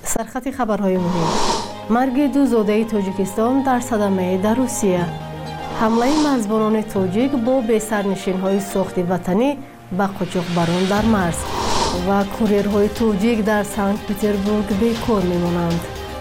سرخط خبرهای مهم: مرگ دو زاده تاجیکستان در صدمه در روسیه، حمله مرزبانان تاجیک با بی‌سرنشین‌های ساخت وطنی به قاچاقبران در مرز و کوریرهای تاجیک در سنت پترزبورگ بیکار می‌مانند.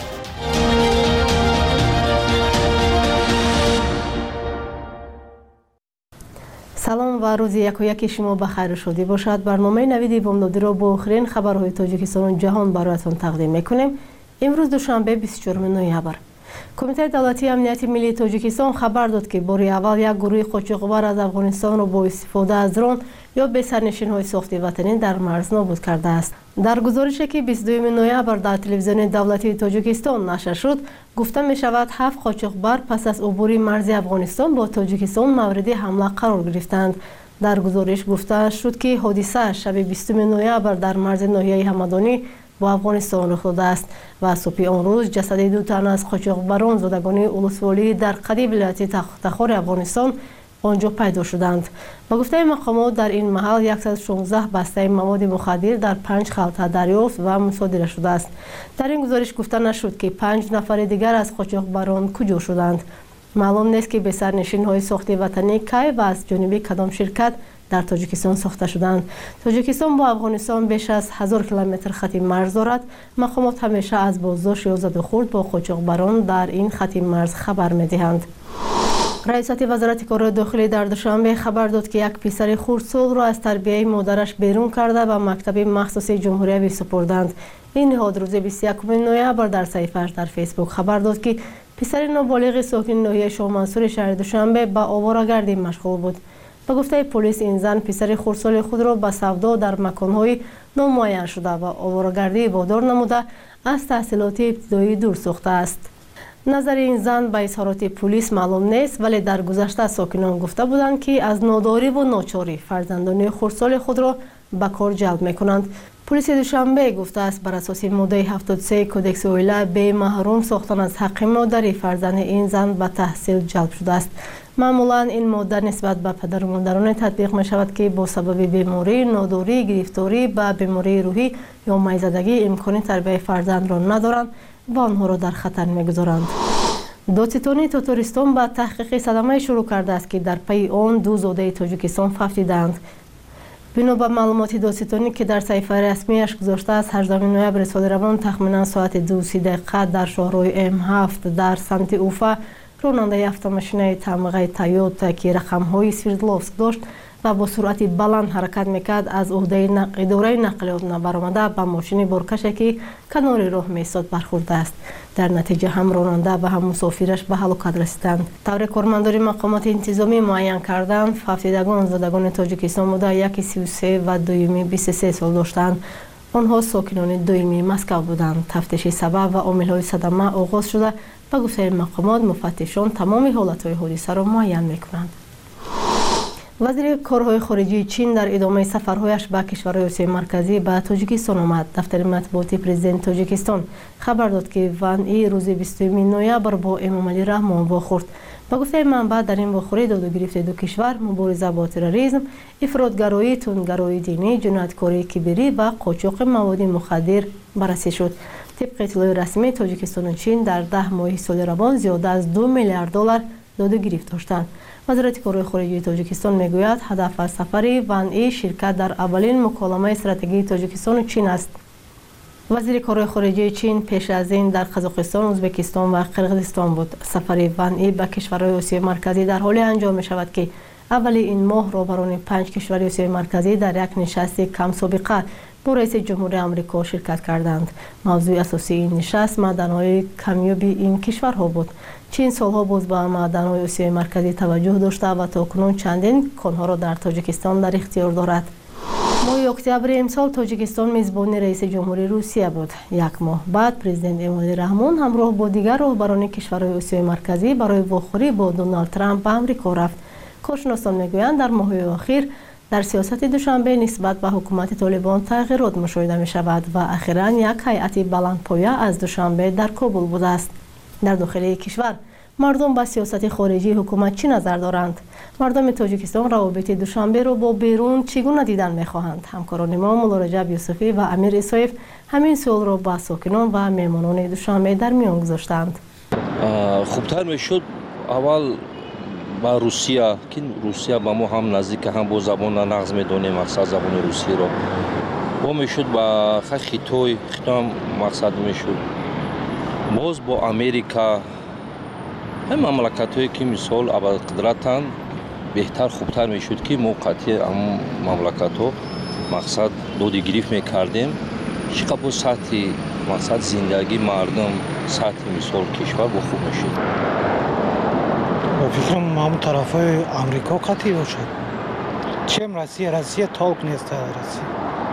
سلام و روز یکایک شما بخیر شده باشد. برنامه نوید بامدادی را با آخرین خبرهای تاجیکستان و جهان برایتان تقدیم میکنیم. امروز دوشنبه 24 نوامبر. کمیته دولتی امنیت ملی تاجیکستان خبر داد که بار اول یک گروه قاچاقبر از افغانستان را با استفاده از درون یا به سرنشین‌های ساخت وطنی در مرز نابود کرده است. در گزارشی که 22 نوامبر در تلویزیون دولتی تاجیکستان نشر شد، گفته می شود 7 قاچاقبر پس از عبور مرز افغانستان با تاجیکستان مورد حمله قرار گرفتند. در گزارش گفته شد که حادثه شب 20 نوامبر در مرز ناحیه همدانی با افغانستان رخ داده است و صبح آن روز جسد 2 تن از قاچاقبران زادگان اولسوالی در قدیم ولایت تخار افغانستان آنجا پیدا شدند. با گفته مقامات در این محل 116 بسته مواد مخدر در 5 خلطه دریافت و مصادره شده است. در این گزارش گفته نشد که 5 نفر دیگر از قاچاقبران کجا شدند. معلوم نیست که به سرنشین‌های ساخت وطنی کی و از جانب کدام شرکت در تاجیکستان ساخته شدند. تاجیکستان با افغانستان بیش از 1000 کیلومتر خط مرز دارد. مقامات همیشه از بازداشت یا زدوخورد با قاچاقبران در این خط مرز خبر می‌دهند. رئیست وزارت کار داخلی در دوشنبه خبر داد که یک پسر خردسال را از تربیه مادرش بیرون کرده و مکتب مخصوص جمهوری سپردند. این نهاد روز 21 نوامبر در صفحه‌اش در فیسبوک خبر داد که پسر نابالغ ساکن ناحیه شاه منصور شهر دوشنبه به آواره‌گردی مشغول بود. به گفته پلیس این زن پسر خردسال خود را به سودا در مکان‌های نامعین شده و آواره‌گردی وادار نموده از تحصیلات ابتدایی دور ساخته است. نظر این زن به اظهارات پلیس معلوم نیست، ولی در گذشته ساکنان گفته بودند که از ناداری و ناچاری فرزندان خردسال خود را به کار جلب می‌کنند. پلیس دوشنبه گفته است بر اساس ماده 73 کدکس اویلا به محروم ساختن از حق مادری فرزند این زن به تحصیل جلب شده است. معمولا این ماده نسبت به پدر و مادران تطبیق می شود که با سبب بیماری، ناداری، گرفتاری به بیماری روحی یا میزدگی امکان تربیت فرزند را ندارند و آنها را در خطر می‌گذارند. دادستانی تاتارستان به تحقیق صدمه شروع کرده است که در پی آن 2 زاده تاجیکستان فهمیدند. بنا به معلومات دادستانی که در صفحه رسمیش گذاشته است، 18 نوامبر سال روان تخمینا ساعت 2:30 در شاهراه M7 در سمت اوفا راننده автомашинаи тамғаи Toyota که رقم‌های سویردلوفسک داشت و با سرعت بلند حرکت میکرد از عهده اداره نقلیات نبرآمده به ماشین بارکشی که کنار راه میایستاد برخورده است. در نتیجه هم راننده و هم مسافرش به هلاکت رسیدند. طور کارمندان مقامات انتظامی معین کردند فهمیدگان زادگان تاجیکستان بوده، یکی 33 و دومی 23 سال داشتند. آنها ساکنان دومی مسکو بودند. تفتیش سبب و عامل‌های صدمه آغاز شده. به گفته مقامات مفتشان تمام حالت‌های حادثه را معین می‌کنند. وزیر کارهای خارجه چین در ادامه سفرهایش به کشورهای آسیای مرکزی به تاجیکستان آمد. دفتر مطبوعاتی پرزیدنت تاجیکستان خبر داد که وان ای روز 20 نوامبر با امامعلی رحمان واخورد. به گفته منبع در این واخوری داد و گرفت دو کشور مبارزه با تروریسم، افراطگرایی، تندگرایی دینی، جنایتکاری کبیری و قاچاق مواد مخدر بررسی شد. طبق اطلاع رسمی تاجیکستان و چین در 10 ماه سال روان زیاده از 2 میلیارد دلار داد و گرفت داشتند. وزارت کارهای خارجه تاجیکستان میگوید هدف از سفر وان ای شرکت در اولین مکالمه استراتژیک تاجیکستان و چین است. وزیر کارهای خارجه چین پیش از این در قزاقستان، ازبکستان و قرقیزستان بود. سفر وان ای به کشورهای آسیای مرکزی در حال انجام می شود که اول این ماه رهبران 5 کشور آسیای مرکزی در یک نشست کم سابقه با رئیس جمهور آمریکا شرکت کردند. موضوع اساسی این نشست معدن‌های کمیابی این کشورها بود. چین سالها باز به معدن‌های آسیای مرکزی توجه داشته و تاکنون چندین کانها را در تاجیکستان در اختیار دارد. ماه اکتبر امسال تاجیکستان میزبان رئیس جمهوری روسیه بود. یک ماه بعد پرزیدنت امامعلی رحمان همراه با دیگر رهبران کشورهای آسیای مرکزی برای واخوری با دونالد ترامپ به آمریکا رفت. کارشناسان میگویند در ماه‌های اخیر در سیاست دوشنبه نسبت به حکومت طالبان تغییرات مشاهده می شود و اخیراً یک هیئت بلندپایه از دوشنبه در کابل بوده است. در داخل کشور مردم با سیاست خارجی حکومت چی نظر دارند؟ مردم تاجیکستان روابط دوشنبه را با بیرون چگونه دیدن می‌خواهند؟ همکاران ما مولا رجب یوسفی و امیر اسایف همین سوال را با ساکنان و مهمانان دوشنبه در میان گذاشتند. خوبتر میشد اول با روسیه که روسیه با ما هم نزدیک، هم با زبان نقض میدونیم مقصد زبان روسی را با میشد، با خیتوی هم مقصد میشد، باز با امریکا هم مملکت هایی که مثال اول قدرتن بهتر خوبتر میشد که موقعی هم مملکت ها مقصد دودی گریف میکردیم چقدر با سطح مقصد زندگی مردم سطح مثال کشور با خوب میشد. با فکرم همون طرف های امریکا قطعی باشد. چیم روسیه تالک نیست روسیه.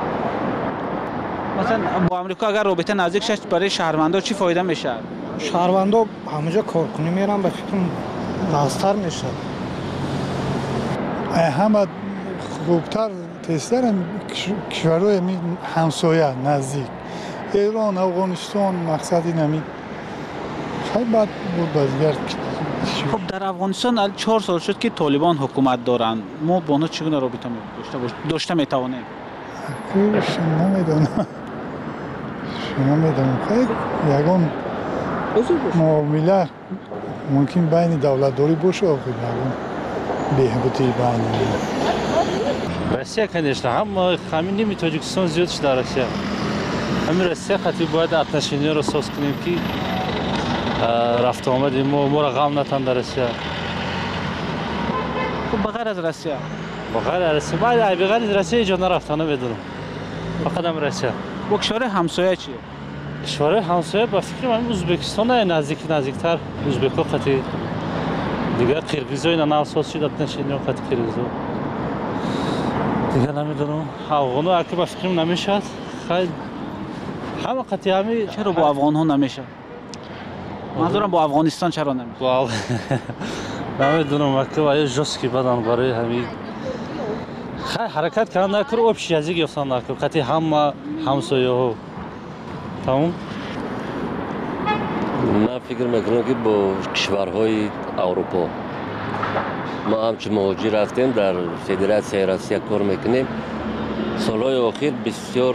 مثلا با امریکا اگر رابطه نزدیک شد برای شهروندان چی فایده میشه؟ شهروندان همونجا کار کنی میرن به فکرم نازتر میشه. همه خوبتر تستر کشورهای همسایه نزدیک ایران، افغانستان مقصدی نمی خیلی بد بود بازگرد. خب در افغانستان 4 سال شد که طالبان حکومت دارند. ما با اونا چگونه رابطه داشته میتوانیم؟ شما نمیدونم خیلی یکان معامله ممکن بین دولتداری باشه و یکان بهبودی بین Россия, конечно, همین نمی تاجیکستان زیاد شده در روسیه. همین روسیه خطی باید отношения رو ساز کنیم که رفت آمد ما را غم نتن در روسیه. خب بغیر از روسیه؟ بغیر از روسیه بغیر از روسیه جا نرفتن نمیدونم. فقط هم روسیه. با کشور همسایه چیه؟ کشور همسایه با فکر من ازبکستان نزدیکتر ازبک‌ها خطی دیگه قرقیزای نه ساز شده отношения خطی قرقیزا. دیگه نمیدونم افغان‌ها اگه با فکرم نمیشد خیلی همه قطعی همی. چرا با افغان‌ها نمیشه؟ منظورم با افغانستان چرا نمیشه؟ نمیدونم اگه با جوسکی بدن برای همین خیلی حرکت کردن نکرد общий язык یافتن نکرد قطعی همه همسایه ها تمام. من فکر میکنم که با کشورهای اروپا ما همچون مهاجر رفتیم در فدراسیون روسیه کار میکنیم. سالهای اخیر بسیار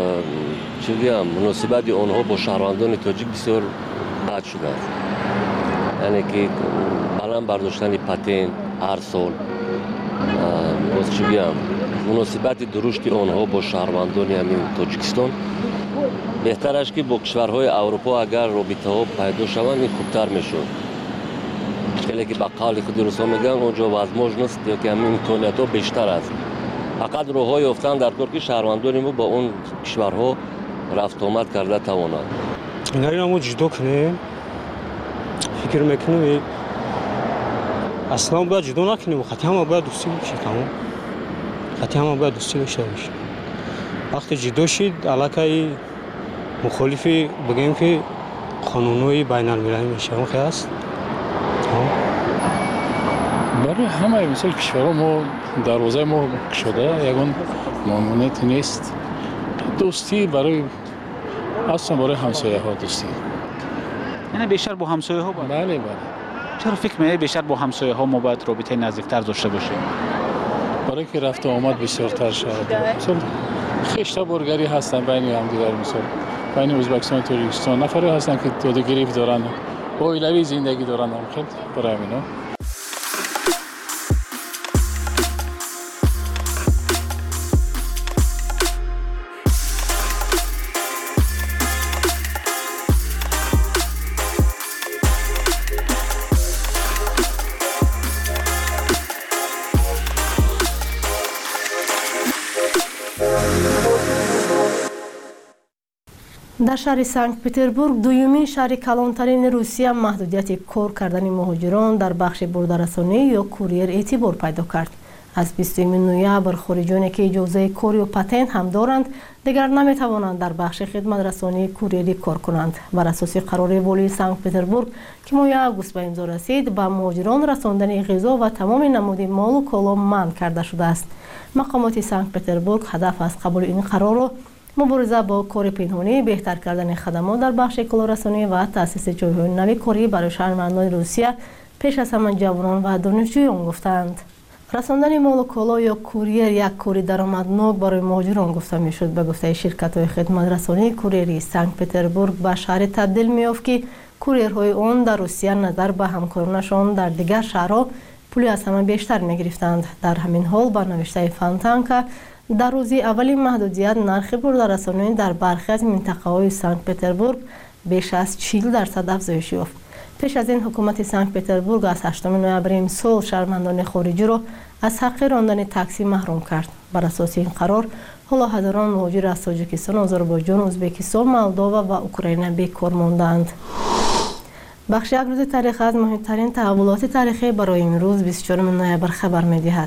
مناسبت آنها با شهروندان تاجیک بسیار بد شده است. یعنی که بلند برداشتن پاتین هر سال مناسبت درشت آنها با شهروندان همین تاجیکستان بهتر است که با کشورهای اروپا اگر رابطه ها پیدا شوند این خوبتر میشود. خیلی که به قول خود روسا میگن اونجا وزماج نیست یا که همین امکانیت ها بیشتر است. فقط راه‌های یافتن در کار که شهروندان ما با اون کشورها رفت آمد کرده توانند. اینا ما جدا کنیم. فکر میکنم اصلا باید جدا نکنیم. خطی هم باید دوستی بشه تمام. خطی هم باید دوستی بشه. وقتی جدا شد علاقه مخالفی بگیم که قانونهای بین المللی میشه اون خیلی است. برای همه مثل کشورها ما دروازه ما شده یکان ممنونیت نیست. دوستی برای اصلا برای همسایه ها دوستی. یعنی بیشتر با همسایه ها باید؟ بله. چرا فکر می‌کنید بیشتر با همسایه ها ما باید رابطه نزدیکتر داشته باشیم؟ برای که رفت و آمد بسیارتر شد. مثلا خشته برگری هستن بین هم دیگر، مثلا بین ازبکستان و تاجیکستان نفری هستن که دوده گریف دارن و اویلوی زندگی دارن هم خیلی برای همینا. در شهر سنت پتربورگ دومین شهر کلانترین روسیه محدودیت کار کردن مهاجران در بخش بردارسانی یا کوریر اعتبار پیدا کرد. از 20 نوامبر خارجانی که اجازه کار و پتنت هم دارند دیگر نمیتوانند در بخش خدمت رسانی کوریری کار کنند. بر اساس قرار والی سنت پتربورگ که ماه آگوست به امضا رسید، به مهاجران رساندن غذا و تمام نمود مال و کالا منع کرده شده است. مقامات سنت پتربورگ هدف از قبول این قرار را مبارزه با کار پنهانی، بهتر کردن خدمات در بخش اطلاع‌رسانی و تأسیس جایهای نوی کاری برای شهروندان روسیه پیش از همه جوانان و دانشجویان گفتند. رساندن مال و کالا یا کوریر یک کاری درآمدناک برای مهاجران گفته میشد. به گفته شرکت‌های خدمات رسانی، کوریری سنت پتربورگ به شهر تبدیل می‌یافت که کوریرهای آن در روسیه نظر به همکارانشان در دیگر شهرها پولی از همه بیشتر می‌گرفتند. در همین حال با نوشته فانتانکا در روزی اولی محدودیت نرخ برداررسانی در برخی از منطقه‌های سنت پتربورگ بیش از 40% افزایش یافت. پیش از این حکومت سنت پتربورگ از 8 نوامبر امسال شهروندان خارجی را از حق راندن تاکسی محروم کرد. بر اساس این قرار حالا هزاران مهاجر از تاجیکستان، آذربایجان، ازبکستان، مولداوا و اوکراین بیکار ماندند. بخش یک روز تاریخ از مهمترین تحولات تاریخی برای امروز 24 نوامبر خبر می‌دهد.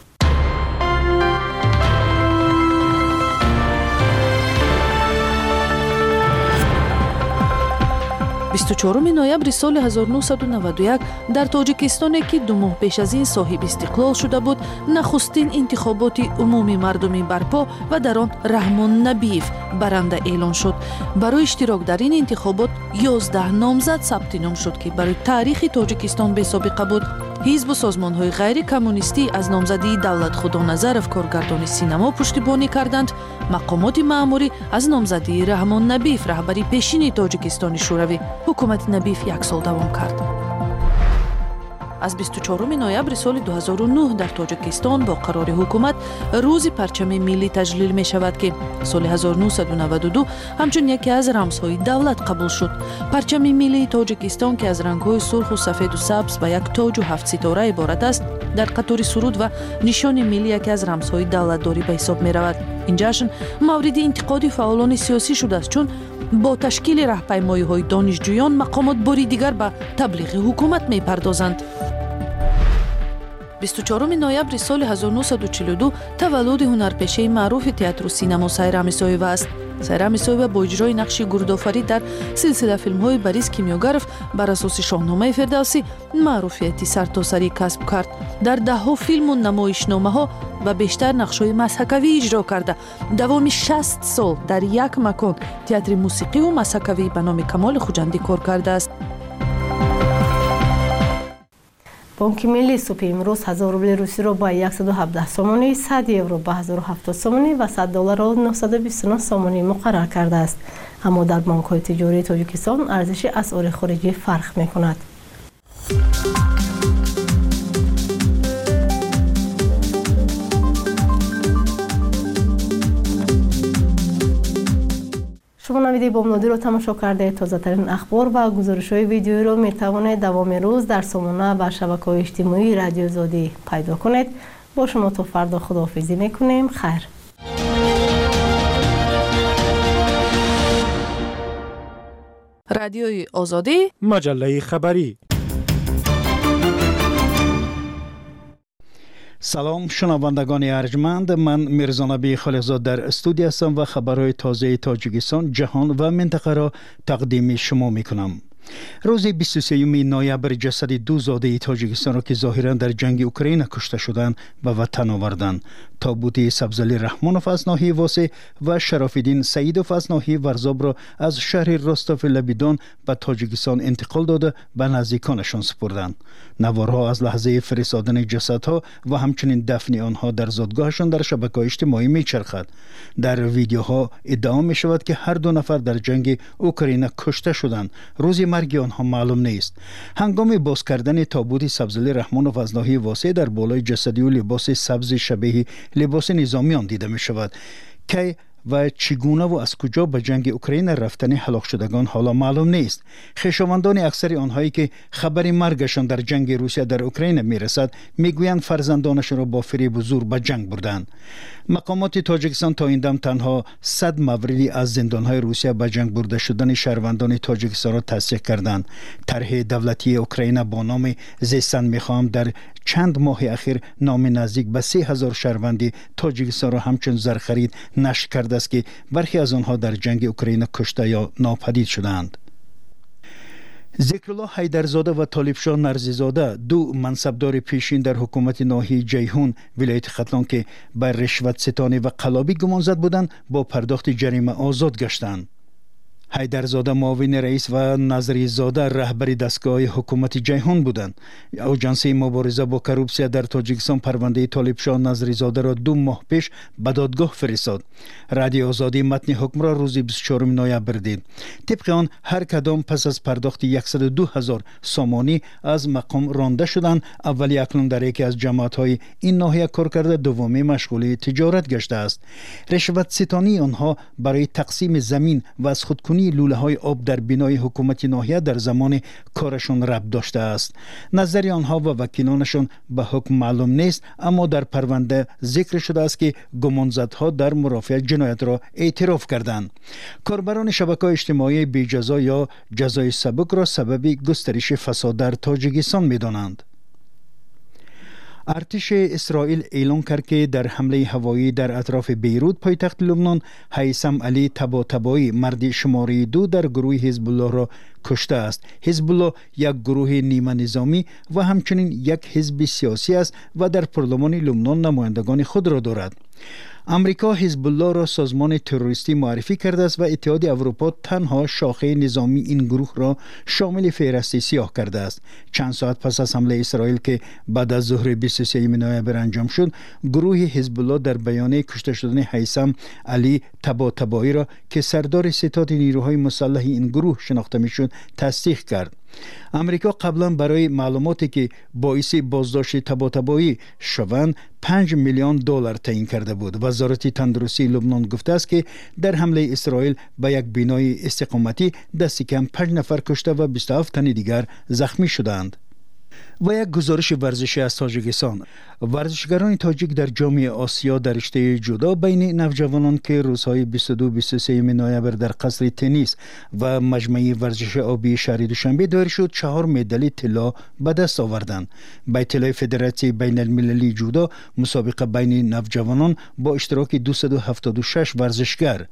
24 ноябри соли 1991 дар тоҷикистоне ки 2 моҳ пеш аз ин соҳиб истиқлол шуда буд, нахустин интихоботи умумии мардумӣ барпо ва дар он Раҳмон Набиев баранда эълон шуд. барои иштирок дар ин интихобот 11 номзад сабти ном шуд ки барои таърихи тоҷикистон бесобиқа буд. ҳизбу созмонҳои ғайрикоммунистӣ аз номзадии Давлатхудоназаров коргардони синамо пуштибонӣ карданд. мақомоти маъмурӣ аз номзадии Раҳмон Набиев раҳбари пешини Тоҷикистони шӯравӣ ҳукумати Набиев 1 сол давом кард. аз 24 ноябри соли 2009 дар Тоҷикистон бо қарори ҳукумат рӯзи парчами миллӣ таҷлил мешавад ки соли 1992 ҳамчун яке аз рамзҳои давлат қабул шуд. парчами миллии Тоҷикистон ки аз рангҳои сурху сафеду сабз ба як тоҷу 7 ситора иборат аст, дар қатори суруд ва нишони миллӣ яке аз рамзҳои давлатдорӣ ба ҳисоб меравад. ин ҷашн мавриди интиқоди фаъолони сиёсӣ шудааст, чун бо ташкили раҳпаймоиҳои донишҷӯён мақомот бори дигар ба таблиғи ҳукумат мепардозанд. 24 ноябри соли 1942 таваллуди ҳунарпешаи маъруфи театру синамо Сайрам Исоева аст. Сайрам Исоева бо иҷрои нақши гурдофарӣ дар силсила филмҳои Борис Кимёгаров бар асоси Шоҳномаи Фирдавсӣ маъруфияти сартосарӣ касб кард. дар даҳҳо филму намоишномаҳо ба бештар нақшҳои мазҳакавӣ иҷро карда, давоми 60 сол дар як макон театри мусиқиву мазҳакавӣ ба номи Камоли Хуҷандӣ кор кардааст. بانک ملی صبح امروز 1000 روبل روسی را با 117 سومانی، 100 یورو با 1070 سومانی و 100 دلار را 929 سومانی مقرر کرده است. اما در بانک‌های تجاری تاجیکستان ارزش اسعار خارجی فرق می‌کند. شما نویدی بامدادی رو تماشا کرده. تازه ترین اخبار و گزارش های ویدیویی رو می توانید دوام روز در سامانه و شبکه‌های اجتماعی رادیو زادی پیدا کنید. با شما تا فردا خداحافظی میکنیم. خیر. رادیوی آزادی، مجله خبری. سلام شنوندگان ارجمند، من میرزانبی خالقزاد در استودیو هستم و خبرهای تازه تاجیکستان، جهان و منطقه را تقدیم شما میکنم. روز 23 نوامبر جسد دو زاده تاجیکستان را که ظاهرا در جنگ اوکراین کشته شدند به وطن آوردند. تابوت سبزعلی رحمانوف از ناحیه واسه و شرافالدین سعیدوف از ناحیه ورزاب را از شهر راستاف لبیدان به تاجیکستان انتقال داده به نزدیکانشان سپردند. نوارها از لحظه فرستادن جسدها و همچنین دفن آنها در زادگاهشان در شبکه‌های اجتماعی میچرخد. در ویدیوها ادعا می شود که هر دو نفر در جنگ اوکراین کشته شدند. روز مرگ آنها معلوم نیست. هنگام باز کردن تابوت سبزعلی رحمانوف از ناحیه واسه در بالای جسدی و لباس سبز شبیه لباس نظامیان دیده می شود. که و چگونه و از کجا به جنگ اوکراین رفتن هلاک شدگان حالا معلوم نیست. خویشاوندان اکثر آنهایی که خبر مرگشان در جنگ روسیه در اوکراین میرسد میگویند فرزندانشان را با فریب و زور به جنگ بردند. مقامات تاجیکستان تا این دم تنها 100 موردی از زندانهای روسیه به جنگ برده شدن شهروندان تاجیکستان را تصدیق کردند. طرح دولتی اوکراین با نام زیستن میخواهم در چند ماه اخیر نام نزدیک به 3000 شهروندی تاجیکستان را همچون زرخرید نشر کرده است که برخی از آنها در جنگ اوکراین کشته یا ناپدید شدند. ذکرالله حیدرزاده و طالبشاه نرزیزاده دو منصبدار پیشین در حکومت ناحیه جیهون ولایت ختلان که بر رشوت ستانی و قلابی گمانزد بودند با پرداخت جریمه آزاد گشتند. حیدرزاده معاون رئیس و نظریزاده رهبر دستگاه حکومت جیهون بودند. آژانس مبارزه با کروپسیا در تاجیکستان پرونده طالبشاه نظریزاده را 2 ماه پیش به دادگاه فرستاد. رادیو آزادی متن حکم را روز 24 نوامبر دید. طبق آن هر کدام پس از پرداخت 102,000 سامانی از مقام رانده شدند. اولی اکنون در یکی از جماعت‌های این ناحیه کار کرده، دومی مشغول تجارت گشته است. رشوت ستانی آنها برای تقسیم زمین و از خودکنی لوله های آب در بینای حکومت ناحیه در زمان کارشان ربط داشته است. نظر آنها و وکیلانشان به حکم معلوم نیست، اما در پرونده ذکر شده است که گمانزدها در مرافعه جنایت را اعتراف کردند. کاربران شبکه‌های اجتماعی بی جزا یا جزای سبک را سبب گسترش فساد در تاجیکستان می‌دانند. ارتش اسرائیل اعلام کرد که در حمله هوایی در اطراف بیروت پایتخت لبنان هیثم علی طباطبایی مرد شماره 2 در گروه حزب الله را کشته است. حزب الله یک گروه نیمه نظامی و همچنین یک حزب سیاسی است و در پارلمان لبنان نمایندگان خود را دارد. امریکا حزب الله را سازمان تروریستی معرفی کرده است و اتحاد اروپا تنها شاخه نظامی این گروه را شامل فهرست سیاه کرده است. چند ساعت پس از حمله اسرائیل که بعد از ظهر 23 نوامبر انجام شد، گروه حزب الله در بیانیه کشته شدن هیثم علی طباطبایی را که سردار ستاد نیروهای مسلح این گروه شناخته میشد تصدیق کرد. امریکا قبلا برای معلوماتی که باعث بازداشت طباطبایی شوند 5 میلیون دلار تعیین کرده بود. وزارت تندرستی لبنان گفته است که در حمله اسرائیل به یک بینای استقامتی دست کم 5 نفر کشته و 27 تن دیگر زخمی شدند. و یک گزارش ورزشی از تاجیکستان. ورزشگران تاجیک در جام آسیا در رشته جودو بین نوجوانان که روزهای 22-23 نوامبر در قصر تنیس و مجمع ورزش آبی شهر دوشنبه دایر شد 4 مدال طلا به دست آوردند. به اطلاع فدراسیون بین المللی جودو، مسابقه بین نوجوانان با اشتراک 276 ورزشگر،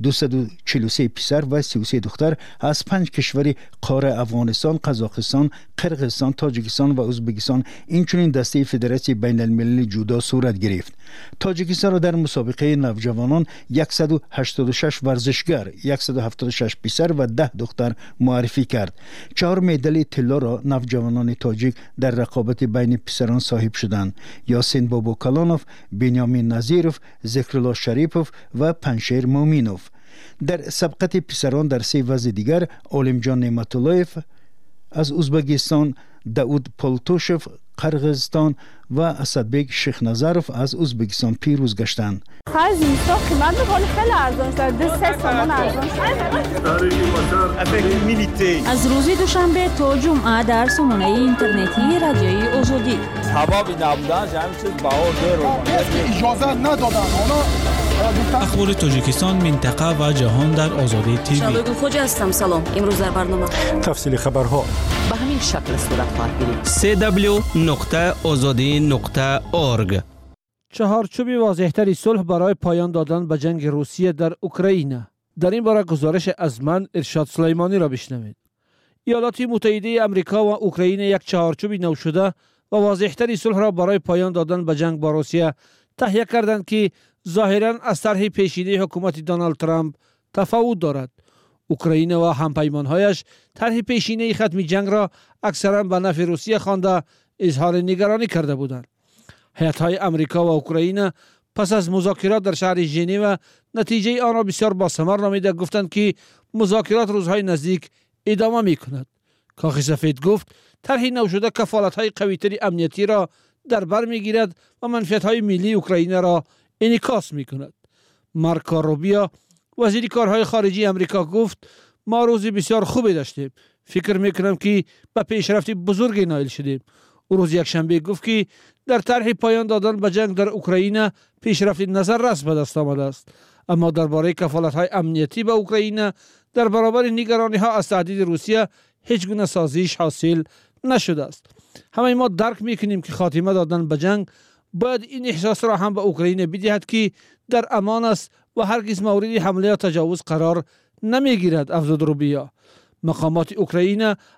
243 پسر و 33 دختر از 5 کشور قاره افغانستان، قزاقستان، قرقیزستان، تاجیکستان و ازبکستان اینچنین دسته فدراسیون بین المللی جودو صورت گرفت. تاجیکستان را در مسابقه نوجوانان 186 ورزشگر، 176 پسر و 10 دختر معرفی کرد. 4 مدال طلا را نوجوانان تاجیک در رقابت بین پسران صاحب شدند. یاسین بابوکالانوف، بنیامین نظیروف، ذکرالله شریپوف و پنشیر مومینوف. در سبقت پسران در 3 وزن دیگر عالمجان نعمتاللهیف از ازبکستان، داود پولتوشف قرقیزستان و اسدبک شیخ نظروف از ازبکستان پیروز گشتند. خرج اینستا قیمت میکنه خیلی ارزان شده، 3 سامان ارزان شده. از روز دوشنبه تا جمعه در سامانه اینترنتی رادیوی آزادی. حبابی نبودن همین چیز بهار داره. اجازه ندادن اونا. اخبار تاجیکستان، منطقه و جهان در آزادی تیوی. شبگون خوجا هستم. سلام. امروز در برنامه تفصیل خبرها به همین شکل صورت خواهد گرفت. www.azadi.org. چهارچوب واضح‌تری صلح برای پایان دادن به جنگ روسیه در اوکراین. در این باره گزارش از من ارشاد سلیمانی را بشنوید. ایالات متحده آمریکا و اوکراین یک چهارچوب نو شده و واضح‌تری صلح را برای پایان دادن به جنگ با روسیه تهیه کردند که ظاهراً از طرح پیشینه حکومت دونالد ترامپ تفاوت دارد. اوکراین و همپیمان‌هایش طرح پیشینه ختم جنگ را اکثراً به نفع روسیه خوانده اظهار نگرانی کرده بودند. هیئت‌های آمریکا و اوکراین پس از مذاکرات در شهر ژنو نتیجه آن را بسیار باثمر نامیده گفتند که مذاکرات روزهای نزدیک ادامه می‌کند. کاخ سفید گفت طرح نو شده کفالت‌های قوی‌تر امنیتی را در بر می‌گیرد و منفعت‌های ملی اوکراین را انعکاس می‌کند. مارکو روبیو وزیر کارهای خارجی آمریکا گفت ما روزی بسیار خوبی داشتیم. فکر می‌کنم که به پیشرفت بزرگی نائل شدیم. او روز یکشنبه گفت که در طرح پایان دادن به جنگ در اوکراین پیشرفت نظررس به دست آمده است، اما درباره کفالت‌های امنیتی به اوکراین در برابر نگرانی‌ها از تهدید روسیه هیچ گونه سازش حاصل نشده است. همه ما درک می‌کنیم که خاتمه دادن به جنگ باید این احساس را هم به اوکراین بدهد که در امان است و هرگز مورد حمله یا تجاوز قرار نمی‌گیرد. افزود روبیا. مقامات اوکراین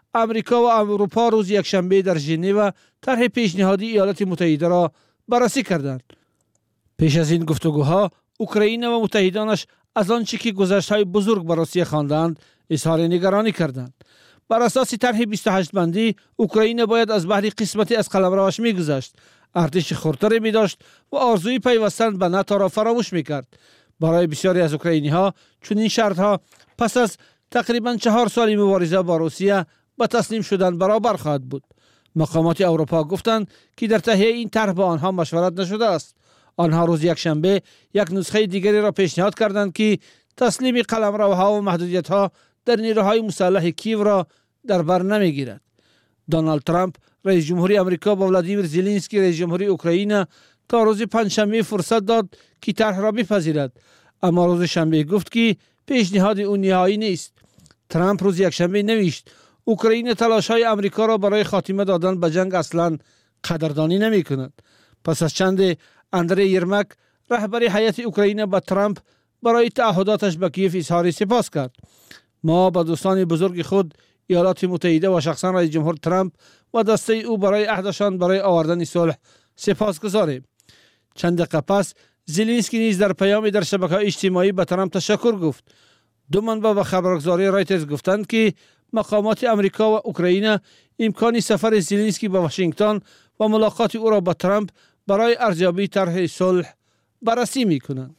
امریکا و اروپا روز یکشنبه در ژنو طرح پیشنهادی ایالات متحده را بررسی کردند. پیش از این گفتگوها اوکراین و متحدانش از آنچه که گذشت‌های بزرگ بر روسیه خواندند اظهار نگرانی کردند. بر اساس طرح 28 بندی اوکراین باید از بحر قسمتی از قلمروش می‌گذشت، ارتش خردتری می‌داشت و آرزوی پیوستن به ناتو را فراموش می‌کرد. برای بسیاری از اوکراینی‌ها چنین شرط‌ها پس از تقریباً 4 سال مبارزه با روسیه به تسلیم شدن برابر خواهد بود. مقامات اروپا گفتند که در تهیه این طرح با آنها مشورت نشده است. آنها روز یکشنبه یک نسخه دیگری را پیشنهاد کردند که تسلیم قلمروها و محدودیت‌ها در نیروهای مسلح کیو را در بر نمیگیرد. دونالد ترامپ رئیس جمهوری آمریکا با ولادیمیر زلنسکی رئیس جمهوری اوکراین تا روز پنجشنبه فرصت داد که طرح را بپذیرد، اما روز شنبه گفت که پیشنهاد او نهایی نیست. ترامپ روز یکشنبه نوشت اوکراین تلاش‌های آمریکا را برای خاتمه دادن به جنگ اصلاً قدردانی نمی‌کند. پس از چند اندری یرمک رهبر هیئت اوکراین با ترامپ برای تعهداتش به کیف اظهار سپاس کرد. ما با دوستان بزرگ خود ایالات متحده و شخصا رئیس جمهور ترامپ و دسته او برای عهدشان برای آوردن صلح سپاسگزاریم. چند دقیقه پس زلنسکی نیز در پیامی در شبکه‌های اجتماعی به ترامپ تشکر گفت. دو منبع به خبرگزاری رایترز گفتند که مقامات آمریکا و اوکراین امکان سفر زلنسکی به واشنگتن و ملاقات او را با ترامپ برای ارزیابی طرح صلح بررسی می‌کنند.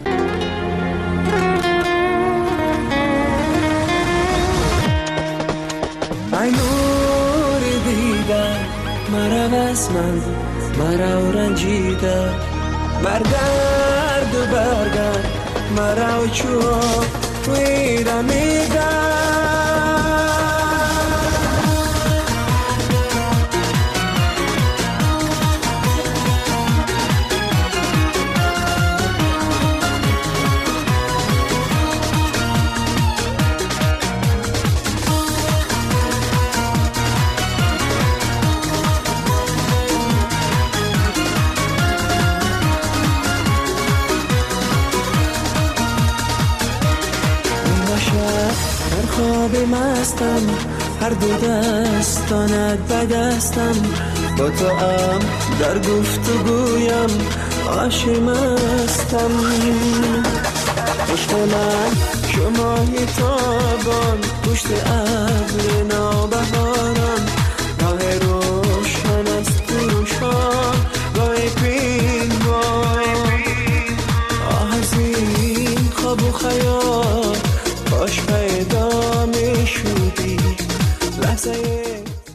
ای نور دیدن مرا از مرا رنجیده برگرد و برگرد مرا چو ویرا میدن خواب مستم هر دو دستانت به دستم با تو هم در گفتگویم عاشق مستم عشق من شمای تابان پشت ابر نابهاران راه روشن است پوشان راه پیلوان از این خواب و خیال باش پیدا می شدی لحظه.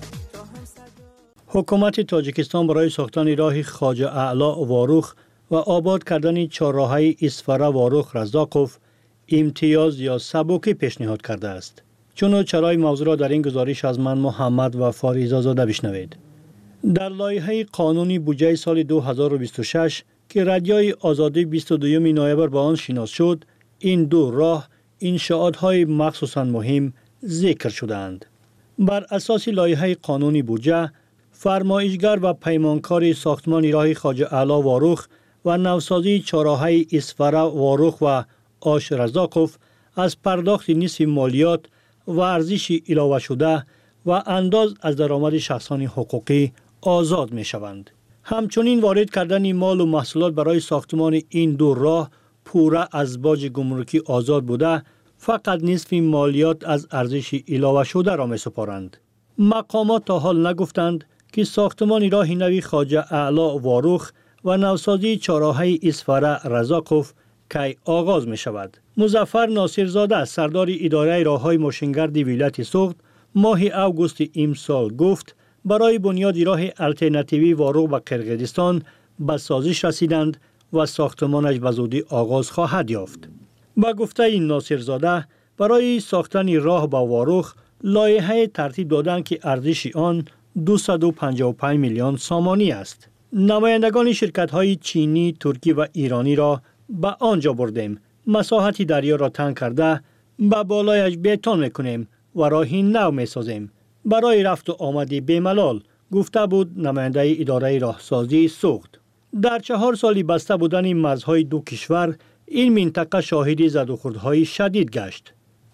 حکومت تاجیکستان برای ساختن راه خواجه اعلی واروخ و آباد کردن چهارراه‌های اسفره واروخ رزاقوف امتیاز یا سبوکی پیشنهاد کرده است. چرای موضوع را در این گزارش از من محمد و فاریزا زاده بشنوید. در لایحه قانونی بودجه سال 2026 که ردیای آزادی 22 نوامبر با آن شناس شد، این دو راه انشاءات‌های مخصوصاً مهم ذکر شدند. بر اساس لایحه قانونی بودجه، فرمایشگر و پیمانکار ساختمان راه خواجه اعلی واروخ و نوسازی چهارراه‌های اسفره واروخ و آش رزاقوف از پرداخت نصف مالیات و ارزش علاوه شده و انداز از درآمد شخصان حقوقی آزاد می شوند. همچنین وارد کردن مال و محصولات برای ساختمان این دو راه پوره از باج گمرکی آزاد بوده، فقط نصف مالیات از ارزش علاوه شده را می سپارند. مقامات تا حال نگفتند که ساختمان راه نوی خواجه اعلی واروخ و نوسازی چهارراه‌های اسفره رزاقوف کی آغاز می شود. مظفر ناصرزاده سردار اداره راههای ماشینگرد ولایت سوخت ماه اوگوست امسال گفت برای بنیاد راه الترناتیوی واروخ به قرقیزستان به سازش رسیدند و ساختمانش به زودی آغاز خواهد یافت. با گفته این ناصرزاده برای ساختن راه با واروخ لایحه ترتیب دادند که ارزش آن 255 میلیون سامانی است. نمایندگان شرکت‌های چینی، ترکی و ایرانی را به آنجا بردیم. مساحت دریا را تنگ کرده به بالایش بتون میکنیم و راهی نو میسازیم. برای رفت و آمد بیملال گفته بود نماینده اداره راهسازی سوخت. در 4 سال بسته بودن مرزهای دو کشور این منطقه شاهد زد و خوردهای شدید گشت.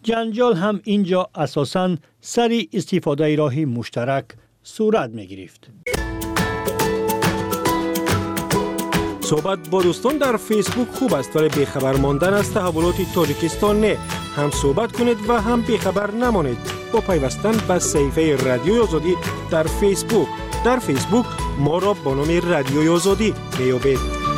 جنجال هم اینجا اساساً سری استفاده راهی مشترک صورت می گرفت. صحبت با دوستان در فیسبوک خوب است ولی بیخبر ماندن از تحولات تاجیکستان نه. هم صحبت کنید و هم بیخبر نمانید با پیوستن به صفحه رادیوی آزادی در فیسبوک. در فیسبوک ما را با نام رادیوی آزادی میابید.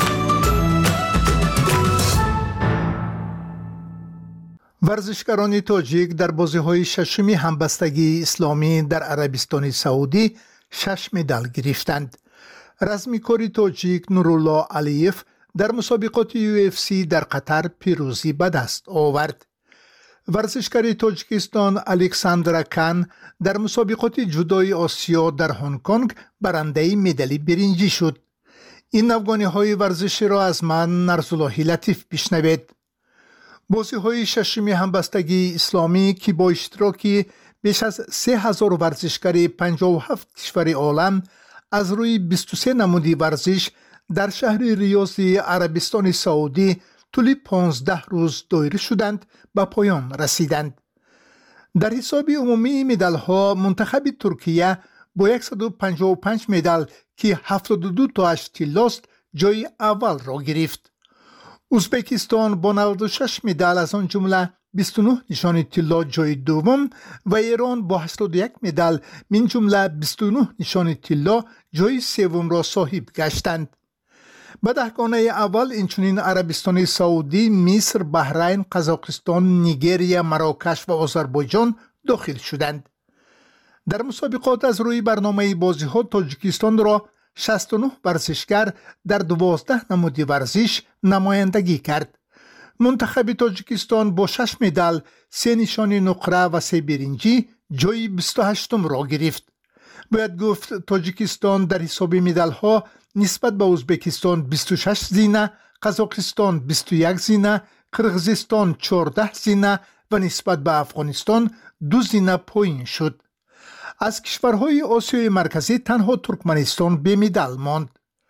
ورزشکاران تاجیک در بازی‌های ششمی همبستگی اسلامی در عربستان سعودی 6 مدال گرفتند. رزمیکار تاجیک نورالله علیف در مسابقات UFC در قطر پیروزی به دست آورد. ورزشکار تاجیکستان الکساندر کان در مسابقات جودوی آسیا در هنگ کنگ برنده مدال برنجی شد. این افغانی‌های ورزشی را از من نرسالله لطیف بشنوید. بازی‌های ششمی همبستگی اسلامی که با اشتراک بیش از 3000 ورزشکار 57 کشور عالم از روی 23 نمودی ورزش در شهر ریاض عربستان سعودی طول 15 روز دایر شدند به پایان رسیدند. در حساب عمومی مدال‌ها منتخب ترکیه با 155 مدال که 72 تاش طلاست جای اول را گرفت. ازبکستان با 96 مدال از آن جمله 29 نشان طلا جای دوم و ایران با 81 مدال من جمله 29 نشان طلا جای سوم را صاحب گشتند. به دهگانه اول اینچنین عربستان سعودی، مصر، بحرین، قزاقستان، نیگریا، مراکش و آذربایجان داخل شدند. در مسابقات از روی برنامه بازی‌ها تاجیکستان را 69 ورزشکار در 12 نمودی ورزش نمایندگی کرد. منتخب تاجیکستان با 6 مدال، 3 نشان نقره و 3 برنجی جای 28م را گرفت. باید گفت تاجیکستان در حساب مدال‌ها نسبت به ازبکستان 26 زینه، قزاقستان 21 زینه، قرغیزستان 14 زینه و نسبت به افغانستان 2 زینه پایین شد. از کشورهای آسیای مرکزی تنها ترکمنستان به مدال ماند.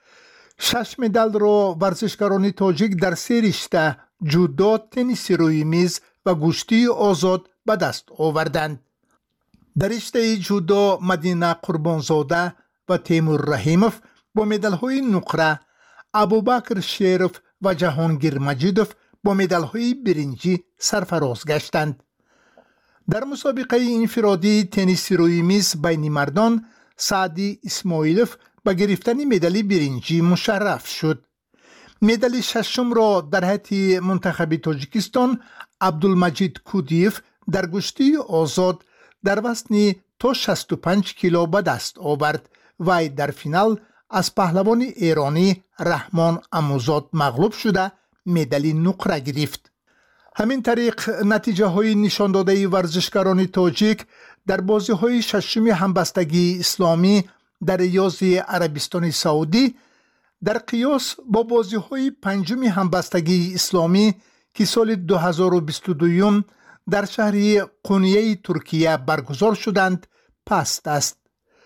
6 مدال را ورزشکاران تاجیک در 3 رشته جودو، تنیس روی میز و گشتی آزاد به دست آوردند. در رشته جودو مدینه قربانزاده و تیمور رحیموف با مدال‌های نقره، ابوبکر شریف و جهانگیر مجیدوف با مدال‌های برنجی سرفراز گشتند. در مسابقه انفرادی تنیس روی میز بین مردان، سعدی اسماعیلوف با گرفتن مدال برنجی مشرف شد. مدال ششم را در حیط منتخب تاجیکستان عبدالمجید کودیف در گشتی آزاد در وزن تا 65 کیلو به دست آورد و در فینال از پهلوان ایرانی رحمان اموزاد مغلوب شده مدال نقره گرفت. همین طریق نتیجه های نشان داده ورزشکاران تاجیک در بازی های ششم همبستگی اسلامی در ریاض عربستان سعودی در قیاس با بازی های پنجم همبستگی اسلامی که سال 2022 در شهر قونیه ترکیه برگزار شدند پست است.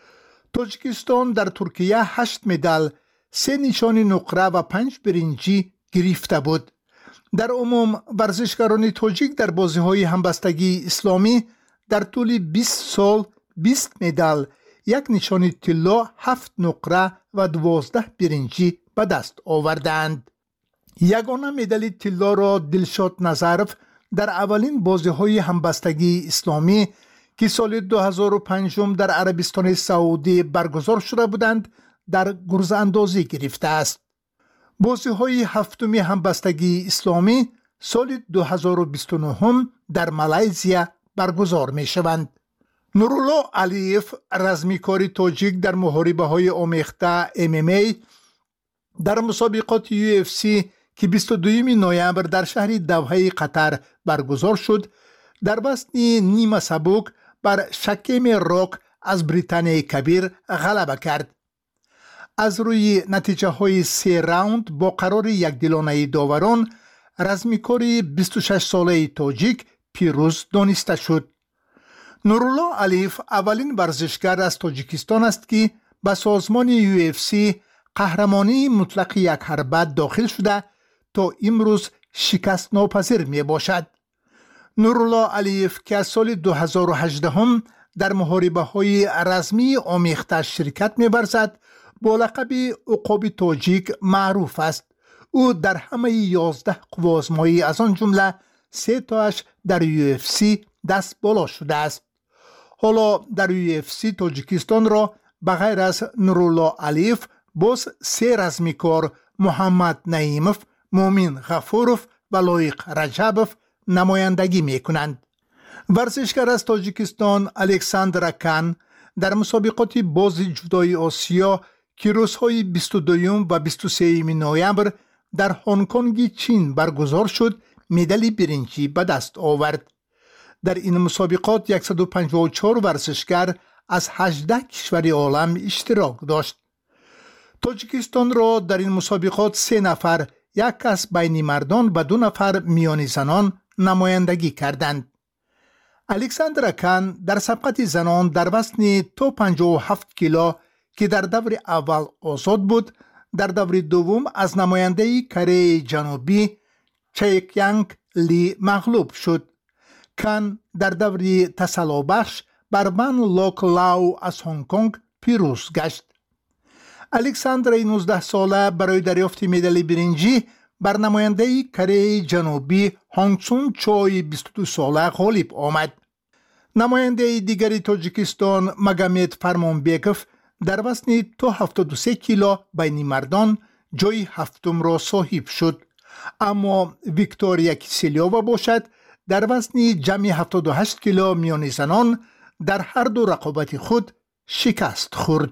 تاجیکستان در ترکیه 8 مدال، 3 نشان نقره و 5 برنجی گرفته بود. در عموم ورزشکاران تاجیک در بازی‌های همبستگی اسلامی در طول 20 سال 20 مدال، 1 نشان طلا، 7 نقره و 12 برنجی به دست آوردند. یگانه مدال طلا را دلشاد نظرف در اولین بازی‌های همبستگی اسلامی که سال 2005 در عربستان سعودی برگزار شده بودند در گرز اندازی گرفته است. بازی‌های هفتم همبستگی اسلامی سال 2029 در مالزیا برگزار می‌شوند. نورالله علیف رزمیکار تاجیک در محاربه‌های آمیخته MMA در مسابقات UFC که 22 نوامبر در شهر دوحه قطر برگزار شد در وزن نیمه سبک بر شکیم راک از بریتانیای کبیر غلبه کرد. از روی نتیجه های 3 راوند با قرار یکدلانه داوران رزمیکار 26 ساله تاجیک پیروز دانسته شد. نورالله علیف اولین ورزشکار از تاجیکستان است که به سازمان UFC قهرمانی مطلق یک حربه داخل شده تا امروز شکست ناپذیر می باشد. نورالله علیف که از سال 2018 در محاربه‌های رزمی آمیخته شرکت می‌ورزد، با لقب عقاب تاجیک معروف است. او در همه 11 قوازمایی از آن جمله 3 تاش در UFC دست بالا شده است. حالا در UFC تاجیکستان را بغیر از نورالله علیف باز 3 رزمیکار محمد نعیمов، مومین غفورov و لایق رجبov نمایندگی می کنند. ورزشکار از تاجیکستان الکساندر اکان در مسابقات باز جودوی آسیا که روزهای 22 و 23 نوامبر در هنگ کنگ چین برگزار شد، مدال برنجی به دست آورد. در این مسابقات 154 ورزشکار از 18 کشور عالم اشتراک داشت. تاجیکستان را در این مسابقات 3 نفر، یک کس بین مردان و 2 نفر میان زنان نمایندگی کردند. الکساندر اکان در سبقت زنان در وزن تا 57 کیلو که در دور اول آزاد بود، در دور دوم از نماینده کره جنوبی چایک-یانگ لی مغلوب شد. کان در دور تسلابخش بر ون لاک لاو از هنگ کنگ پیروز گشت. الکساندر 19 ساله برای دریافت مدال برنجی بر نماینده کره جنوبی هانگ سون چوی 22 ساله غالب آمد. نماینده دیگری تاجیکستان مگامد فرمانبیکوف در وزن تا 73 کیلو بین مردان جای هفتم را صاحب شد. اما ویکتوریا کیسلیووا باشد در وزن جمع 78 کیلو میان زنان در هر دو رقابت خود شکست خورد.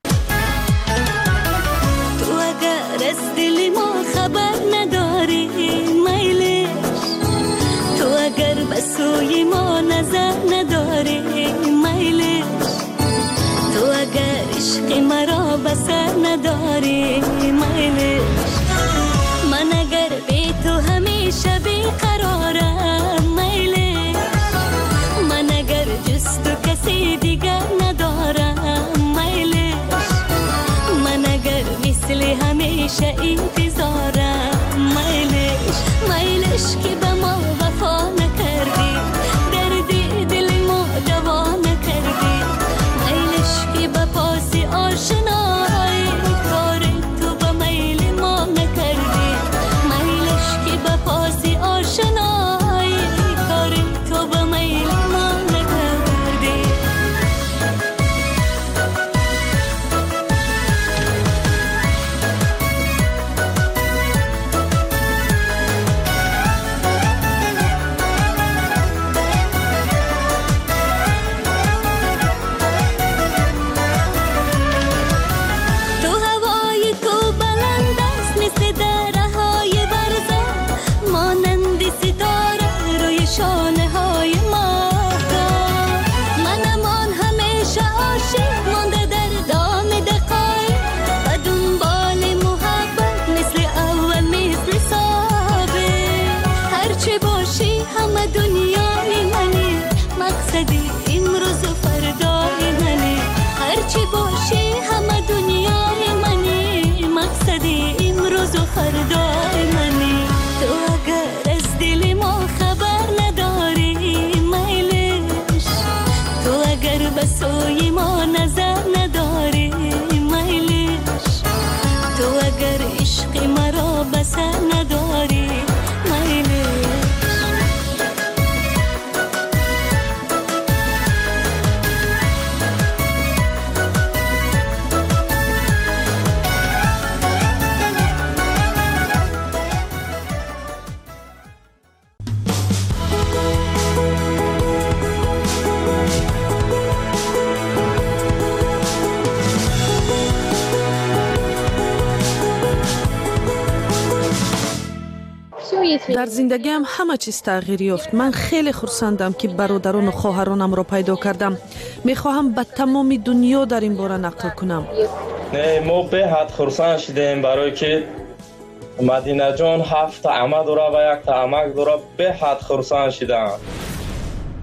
تو اگر از دل ما خبر نداری میلش، تو اگر به سوی ما نظر نداری میلش، تو اگر عشق مرا بسر نداری میلش، من اگر بی تو همیشه بیقرارم میلش، من اگر جز تو کسی دیگر ندارم میلش، من اگر مثل همیشه انتظارم میلش، میلش که به ما وفا نکردی، دردی دل ما دوا نکردی، میلش که به پاس آشنایی کار تو به میل ما نکردی، میلش که به پاس آشنایی کار تو به میل ما نکردی. سوی ما نظر نداری میلش، تو اگر عشق مرا بسر نداری میلش. در زندگیم همه چیز تغییر یافت. من خیلی خرسندم که برادران و خواهرانم را پیدا کردم. میخواهم به تمام دنیا در این باره نقل کنم. ما به حد خرسند شدیم برای که مدینه جان 7 عمه داره و 1 عمک داره. به حد خرسند شدم.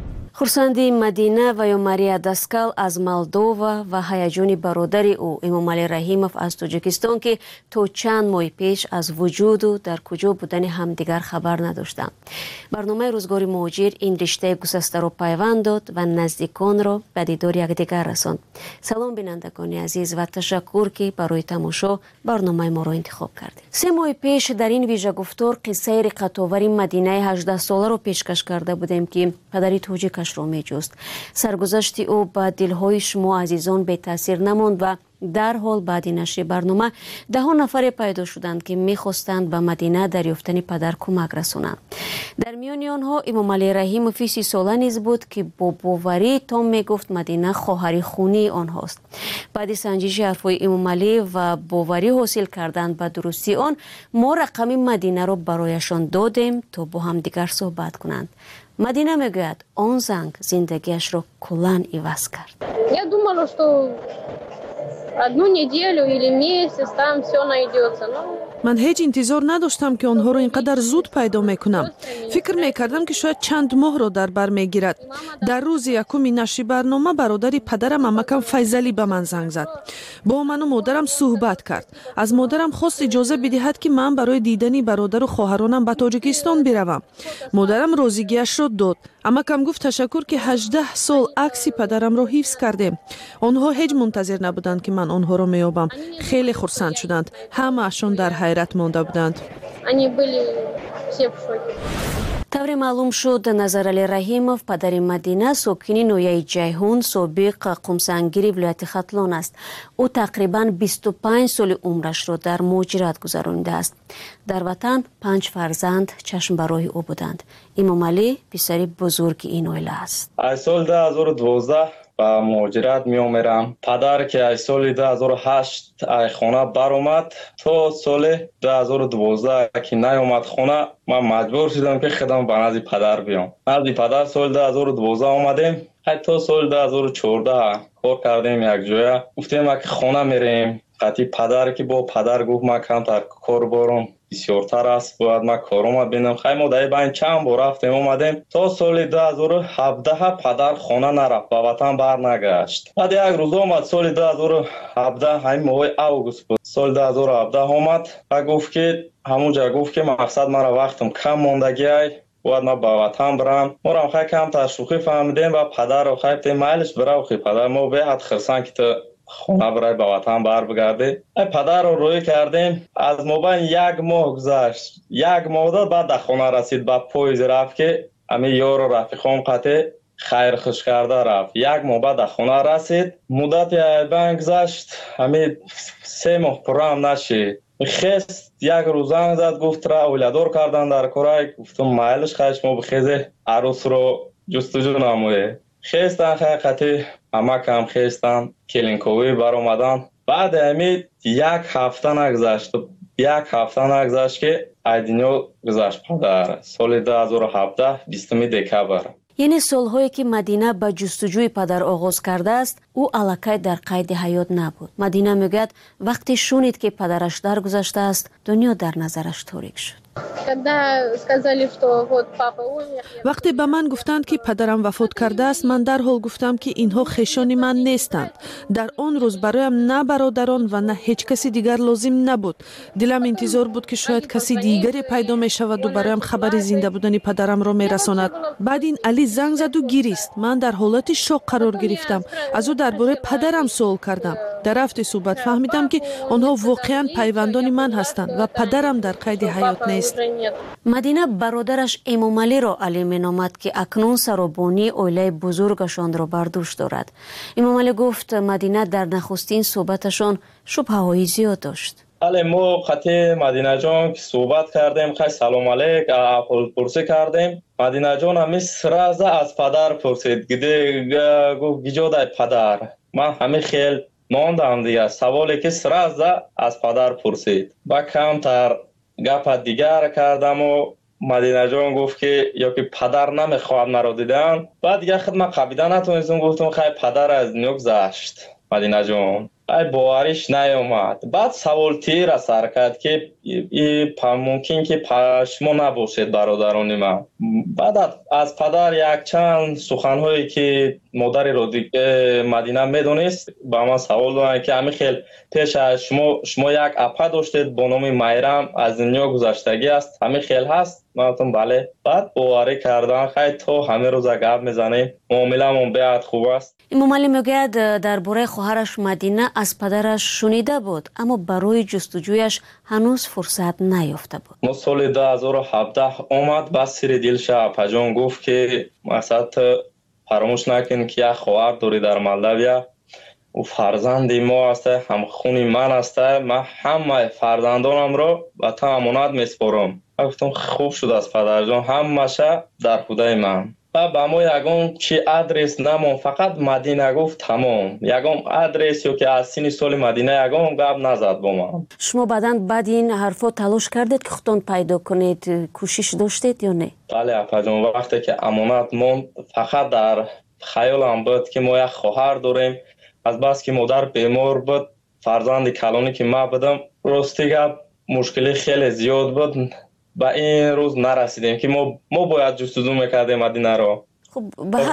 хурсанди Мадина ва ё Мария Даскал аз Молдова ва ҳаяҷони бародари ӯ Эмомалӣ Раҳимов аз Тоҷикистон ки то чанд моҳи пеш аз вуҷуду дар куҷо будани ҳамдигар хабар надоштанд. барномаи рӯзгори муҳоҷир ин риштаи гусастаро пайванд дод ва наздиконро ба дидори якдигар расонд. салом бинандагони азиз ва ташаккур ки барои тамошо барномаи моро интихоб кардед. 3 моҳи пеш дар ин вижагуфтор қиссаи риқатовари Мадинаи 18-соларо пешкаш карда будем ки падари тоҷикашро меҷуст. саргузашти ӯ ба дилҳои шумо азизон бетаъсир намонд ва дарҳол баъди нашри барнома даҳон нафаре пайдо шуданд ки мехостанд ба Мадина дар ёфтани падар кӯмак расонанд. дар миёни онҳо Эмомалӣ Раҳимови 30 сола низ буд ки бо боварӣ том мегуфт Мадина хоҳари хунии онҳост. баъди санҷиши ҳарфҳои Эмомалӣ ва боварӣ ҳосил кардан ба дурустии он, мо рақами Мадинаро барояшон додем то бо ҳамдигар суҳбат кунанд. Мадина мегӯяд он занг зиндагиашро куллан иваз кард. Я думала, что одну неделю или месяц там все найдется. ман ҳеҷ интизор надоштам ки онҳоро ин қадар зуд пайдо мекунам. фикр мекардам ки шояд чанд моҳро дар бар мегирад. дар рӯзи якуми нашри барнома бародари падарам амакам Файзалӣ ба ман занг зад. бо ману модарам суҳбат кард. аз модарам хост иҷоза бидиҳад ки ман барои дидани бародару хоҳаронам ба Тоҷикистон биравам. модарам розигиашро дод. амакам гуфт ташаккур ки 18 сол акси падарамро ҳифз кардем. онҳо ҳеҷ мунтазир набуданд ки ман онҳоро меёбам. хеле хурсанд шуданд. ҳамаашон дар ҳайрат монда буданд. тавре маълум шуд Назаралӣ Раҳимов падари Мадина сокини ноҳияи Ҷайҳун собиқ қумсангири вилояти Хатлон аст. ӯ тақрибан 25 соли умрашро дар муҳоҷират гузаронидааст. дар ватан 5 фарзанд чашмбарои ӯ буданд. Эмомалӣ писари бузурги ин оила аст. аз соли 2012 ба муҳоҷират меомерам. падар ки аз соли 2008 ай хона баромад, то соли 2012 ки наёмад хона, ман маҷбур шудам ки худам ба назди падар биём. назди падар соли 2012 омадем. ҳатто соли 2014 кор кардем якҷоя. гуфтем ки хона мерем. қати падар ки бо падар гуфт ман камтар кор борам бисёртар аст, бояд ман корома бинам. хай мо дар байн чанд бор рафтем омадем. то соли 2017 падар хона нарафт, ба ватан барнагашт. баъд як рӯз омад соли 2017, ҳамин моҳи август буд. соли 2017 омад ва гуфт ки ҳамунҷа гуфт ки мақсад мара вақтам кам мондагиай, бояд ман ба ватан барам. морам хай камтар шӯхӣ фаҳмидем ва падарро хай гуфтем майлиш бирав хи падар, мо беҳад хирсанд ки ту хона барай ба ватан барбигарди. падарро рӯӣ кардем. аз мобайни 1 моҳ гузашт. 1 моҳ дод, баъд да хона расид, ба поиз рафт ки ҳамин ёру рафиқом қате хайрхуш карда рафт. 1 моҳ баъд да хона расид. муддати айбан гузашт. ҳамин 3 моҳ пуррам нашид. хест як рӯз занг зад, гуфт ра оиладор кардан дар корай. гуфтам майлиш хай шумо бихезе арӯсро ҷустуҷӯ намоед. хестан хақати амакам хестан келинковӣ баромадан. баъди ҳамин 1 ҳафта нагузашт. 1 ҳафта нагузашт ки ай дунё гузашт падар. соли 2017 20 декабр. яъне солҳое ки Мадина ба ҷустуҷӯи падар оғоз кардааст, ӯ аллакай дар қайди ҳаёт набуд. Мадина мегӯяд вақте шунид ки падараш даргузаштааст, дунё дар назараш торик шуд. вақте ба ман гуфтанд ки падарам вафот кардааст, ман дарҳол гуфтам ки инҳо хешони ман нестанд. дар он рӯз бароям на бародарон ва на ҳеҷ каси дигар лозим набуд. дилам интизор буд ки шояд каси дигаре пайдо мешаваду бароям хабари зинда будани падарамро мерасонад. баъд ин Али занг заду гирист. ман дар ҳолати шок қарор гирифтам. аз ӯ дар бораи падарам суол кардам. дар рафти суҳбат фаҳмидам ки онҳо воқеан пайвандони ман ҳастанд ва падарам дар қайди ҳаёт нест. Мадина бародараш Эмомалиро Али меномад ки акнун саробонии оилаи бузургашонро бар дӯш дорад. Эмомалӣ гуфт Мадина дар нахустин суҳбаташон шубҳаҳои зиёд дошт. бале мо қати Мадинаҷон ки суҳбат кардем, хай салом алейк аҳволпурсӣ кардем. Мадинаҷон ҳами сраза аз падар пурсид. гуфт гиҷодай падар. ман ҳами хел мондам дига, саволе ки сраза аз падар пурсид. ба камтар гапа дигар кардаму Мадинаҷон гуфт ки ёки падар намехоҳад маро дидан. баъд дига хидмат қабида натонистам, гуфтам хай падар аз дунё гузашт. Мадинаҷон ай бовариш наёмад. баъд саволтира сар кард ки ممکن که شما نباشید برادران من. بعد از پدر یک چند سخنهایی که مادر مدینه میدونست با من سوال دارن که همین خیلی پیش از شما یک اپا داشتید با نام میرم از دنیا گذشتگی است، همین خیلی هست؟ من گفتم بله. بعد باوری کردن خیلی تو همه روز گپ میزنیم، معامله‌مون بیاد خوب است. امام علی میگوید درباره خواهرش مدینه از پدرش شنیده بود اما برای جستجویش هنوز فرصت نیافته بود. ما سال 2017 اومد بس سر دلش اپاجان گفت که مثلا فراموش نکن که یک خواهر داری در مالداویا و فرزند ما است، هم خونی من است، من همه فرزندانم رو به تو امانت میسپارم. گفتم خوب شد از پدر جان، همشه در خدای من. با ما یگان چی آدرس نمون، فقط مدینه گفت تمام. یگان آدرس یا که از سین سال مدینه یگان گپ نزد با ما. شما بعد این حرفا تلاش کردید که خودتون پیدا کنید، کوشش داشتید یا نه؟ بله اپا جان، وقتی که امانت موند فقط در خیالم بود که ما یک خواهر داریم، از بس که مادر بیمار بود، فرزند کلانی که ما بودم، راستی گپ مشکلی خیلی زیاد بود، با این روز نرسیدیم که ما باید جستجو میکردیم مدینه رو. خب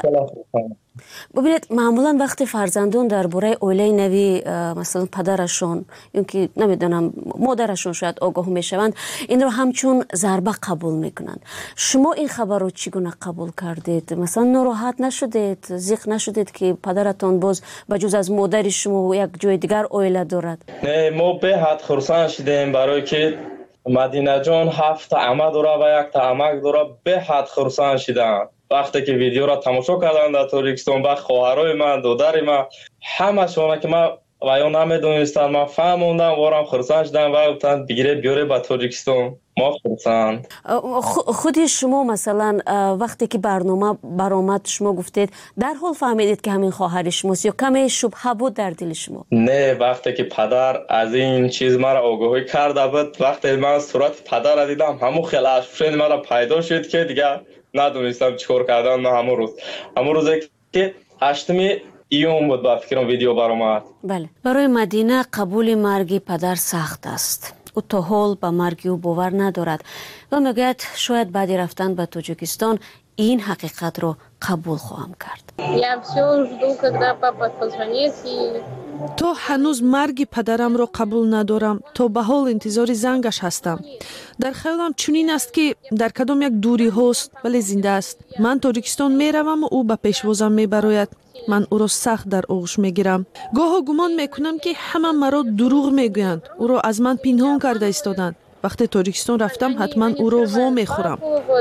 ببینید معمولا وقتی فرزندان درباره اوله نوی مثلا پدرشون یا که نمیدونم مادرشون شاید آگاه میشوند، این رو همچون ضربه قبول میکنند. شما این خبر رو چگونه قبول کردید؟ مثلا ناراحت نشدید، زیق نشدید که پدرتون باز بجز از مادر شما یک جای دیگر اوله دارد؟ نه، ما به حد خرسان شدیم برای که مدینه جان 7 عمه داره و 1 عمک داره، به حد خرسان شدن. وقتی که ویدیو را تماشا کردن در تاجیکستان با خواهرای من، دادر من، همه شونه که من و یا نمیدونستن، من فهموندم وارم خرسان شدن و گفتن بگیره بیاره به تاجیکستان. ما خرسان. خودی شما مثلا وقتی که برنامه برآمد شما گفتید در حال فهمیدید که همین خواهر شماست یا کمی شبهه بود در دل شما؟ نه، وقتی که پدر از این چیز مرا آگاهی کرده بود، وقتی من صورت پدر را دیدم همون خیلی اشفشن مرا پیدا شد که دیگه ندونستم چیکار کردن. همون روزی که 8 ایون بود با فکرم ویدیو برآمد. بله، برای مدینه قبول مرگ پدر سخت است. او تا حال به مرگ او باور ندارد و میگوید شاید بعد رفتن به تاجیکستان این حقیقت رو قبول خواهم کرد. تو هنوز مرگ پدرم رو قبول ندارم، تو به حال انتظار زنگش هستم. در خیالم چنین است که در کدام یک دوری هست ولی زنده است. من تاجیکستان میروم و او به پیشوازم میبراید. من او را سخت در آغوش میگیرم. گاه گمان میکنم که همه مرا دروغ میگویند. او را از من پنهان کرده ایستادند. وقتی تاجیکستان رفتم حتما او را وا میخورم.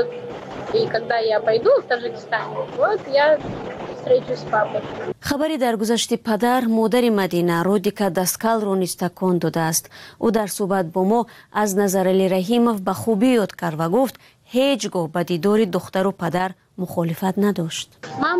خبری در گذشت پدر مادر مدینه رودیکا دستکال رو نیز تکان داده است. او در صحبت با ما از نظر علی رحیموف به خوبی یاد کرد و گفت هیچگاه به دیدار دختر و پدر مخالفت نداشت.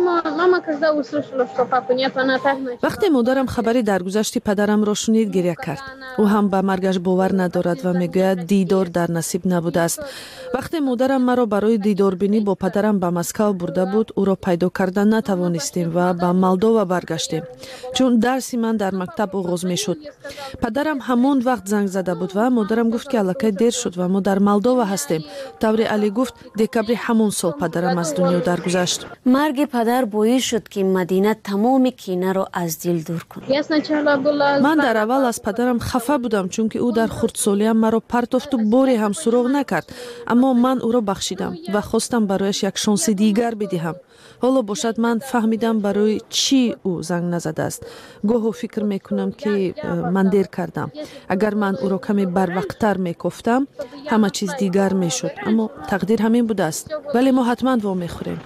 وقتی مادرم خبری درگذشت پدرم را شنید گریه کرد. او هم به مرگش باور ندارد و میگوید دیدار در نصیب نبوده است. وقتی مادرم مرا برای دیدار بینی با پدرم به مسکو برده بود، او را پیدا کردن نتوانستیم و به مالدووا برگشتیم، چون درسی من در مکتب آغاز میشد. پدرم همان وقت زنگ زده بود و مادرم گفت که الکی دیر شد و ما در مالدووا هستیم. طوری علی گفت دکبر همون سال پدرم از دنیا درگذشت. مرگ پدر باعث شد که مدینه تمام کینه را از دل دور کند. من در اول از پدرم خفه بودم چون که او در خردسالیم مرا پرتافت و باری هم سراغ نکرد، اما من او را بخشیدم و خواستم برایش یک شانس دیگر بدهم. حالا باشد من فهمیدم برای چی او زنگ نزده است. گاهی فکر میکنم که من دیر کردم. اگر من او را کمی بروقتر میگفتم همه چیز دیگر میشد، اما تقدیر همین بوده است. ولی ما حتما وا میخوریم.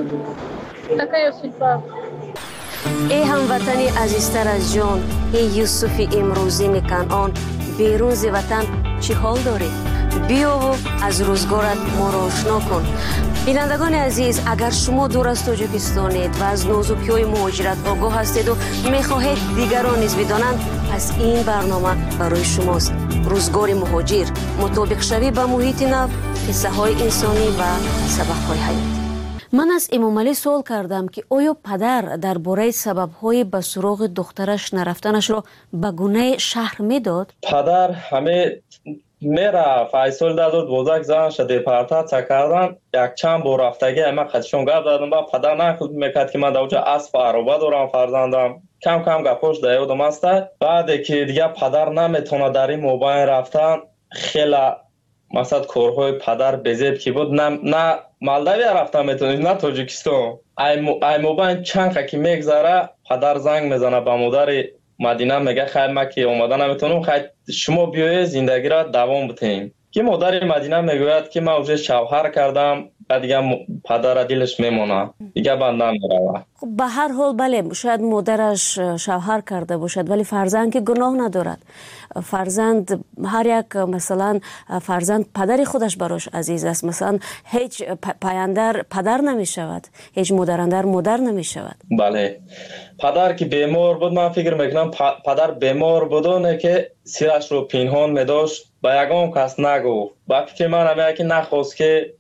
ای هموطنی عزیزتر از جان، ای یوسف امروزی کنعان، بیرون ز وطن چی حال داری؟ بیا و از روزگارت ما را آشنا کن. بینندگان عزیز، اگر شما دور از تاجیکستانید و از نازکی‌های مهاجرت آگاه هستید و میخواهید دیگران نیز بدانند، پس این برنامه برای شماست. روزگار مهاجر، مطابق شوی به محیط نو، قصه های انسانی و سبق های حیاتی. من از امام علی سوال کردم که آیا پدر درباره سبب‌های به سراغ دخترش نرفتنش را به گونه شهر میداد؟ پدر همه میرفت ای سال 2012 زنش دیپارتاسیا کردن یک چند بار رفتگی من خودشون گپ دادم با پدر نخود میکرد که من در اونجا اسب عروبه دارم فرزندم کم کم گپاش دیادم است. بعد که دیگه پدر نمیتونه در این موبایل رفتن خیلی مثلا کارهای پدر بزیب که بود نه مالداوی رفتن میتونی نه تاجیکستان ای موبایل چند که میگذره پدر زنگ میزنه به مادر مدینه میگه خیر ما که اومده نمیتونم خیر شما بیایید زندگی را دوام بدین که مادر مدینه میگوید که من اوج شوهر کردم و دیگه پدر دلش میمونه دیگه بندم میروه. خب به هر حال بله شاید مادرش شوهر کرده باشد ولی فرزند که گناه ندارد. فرزند هر یک مثلا فرزند پدر خودش براش عزیز است. مثلا هیچ پایندر پدر نمی شود، هیچ مادراندر مادر نمی شود. بله پدر که بیمار بود من فکر میکنم پدر بیمار بودونه که سیرش رو پنهان میداشت با یگان کس نگفت. با فکر من همیشه که نخواست که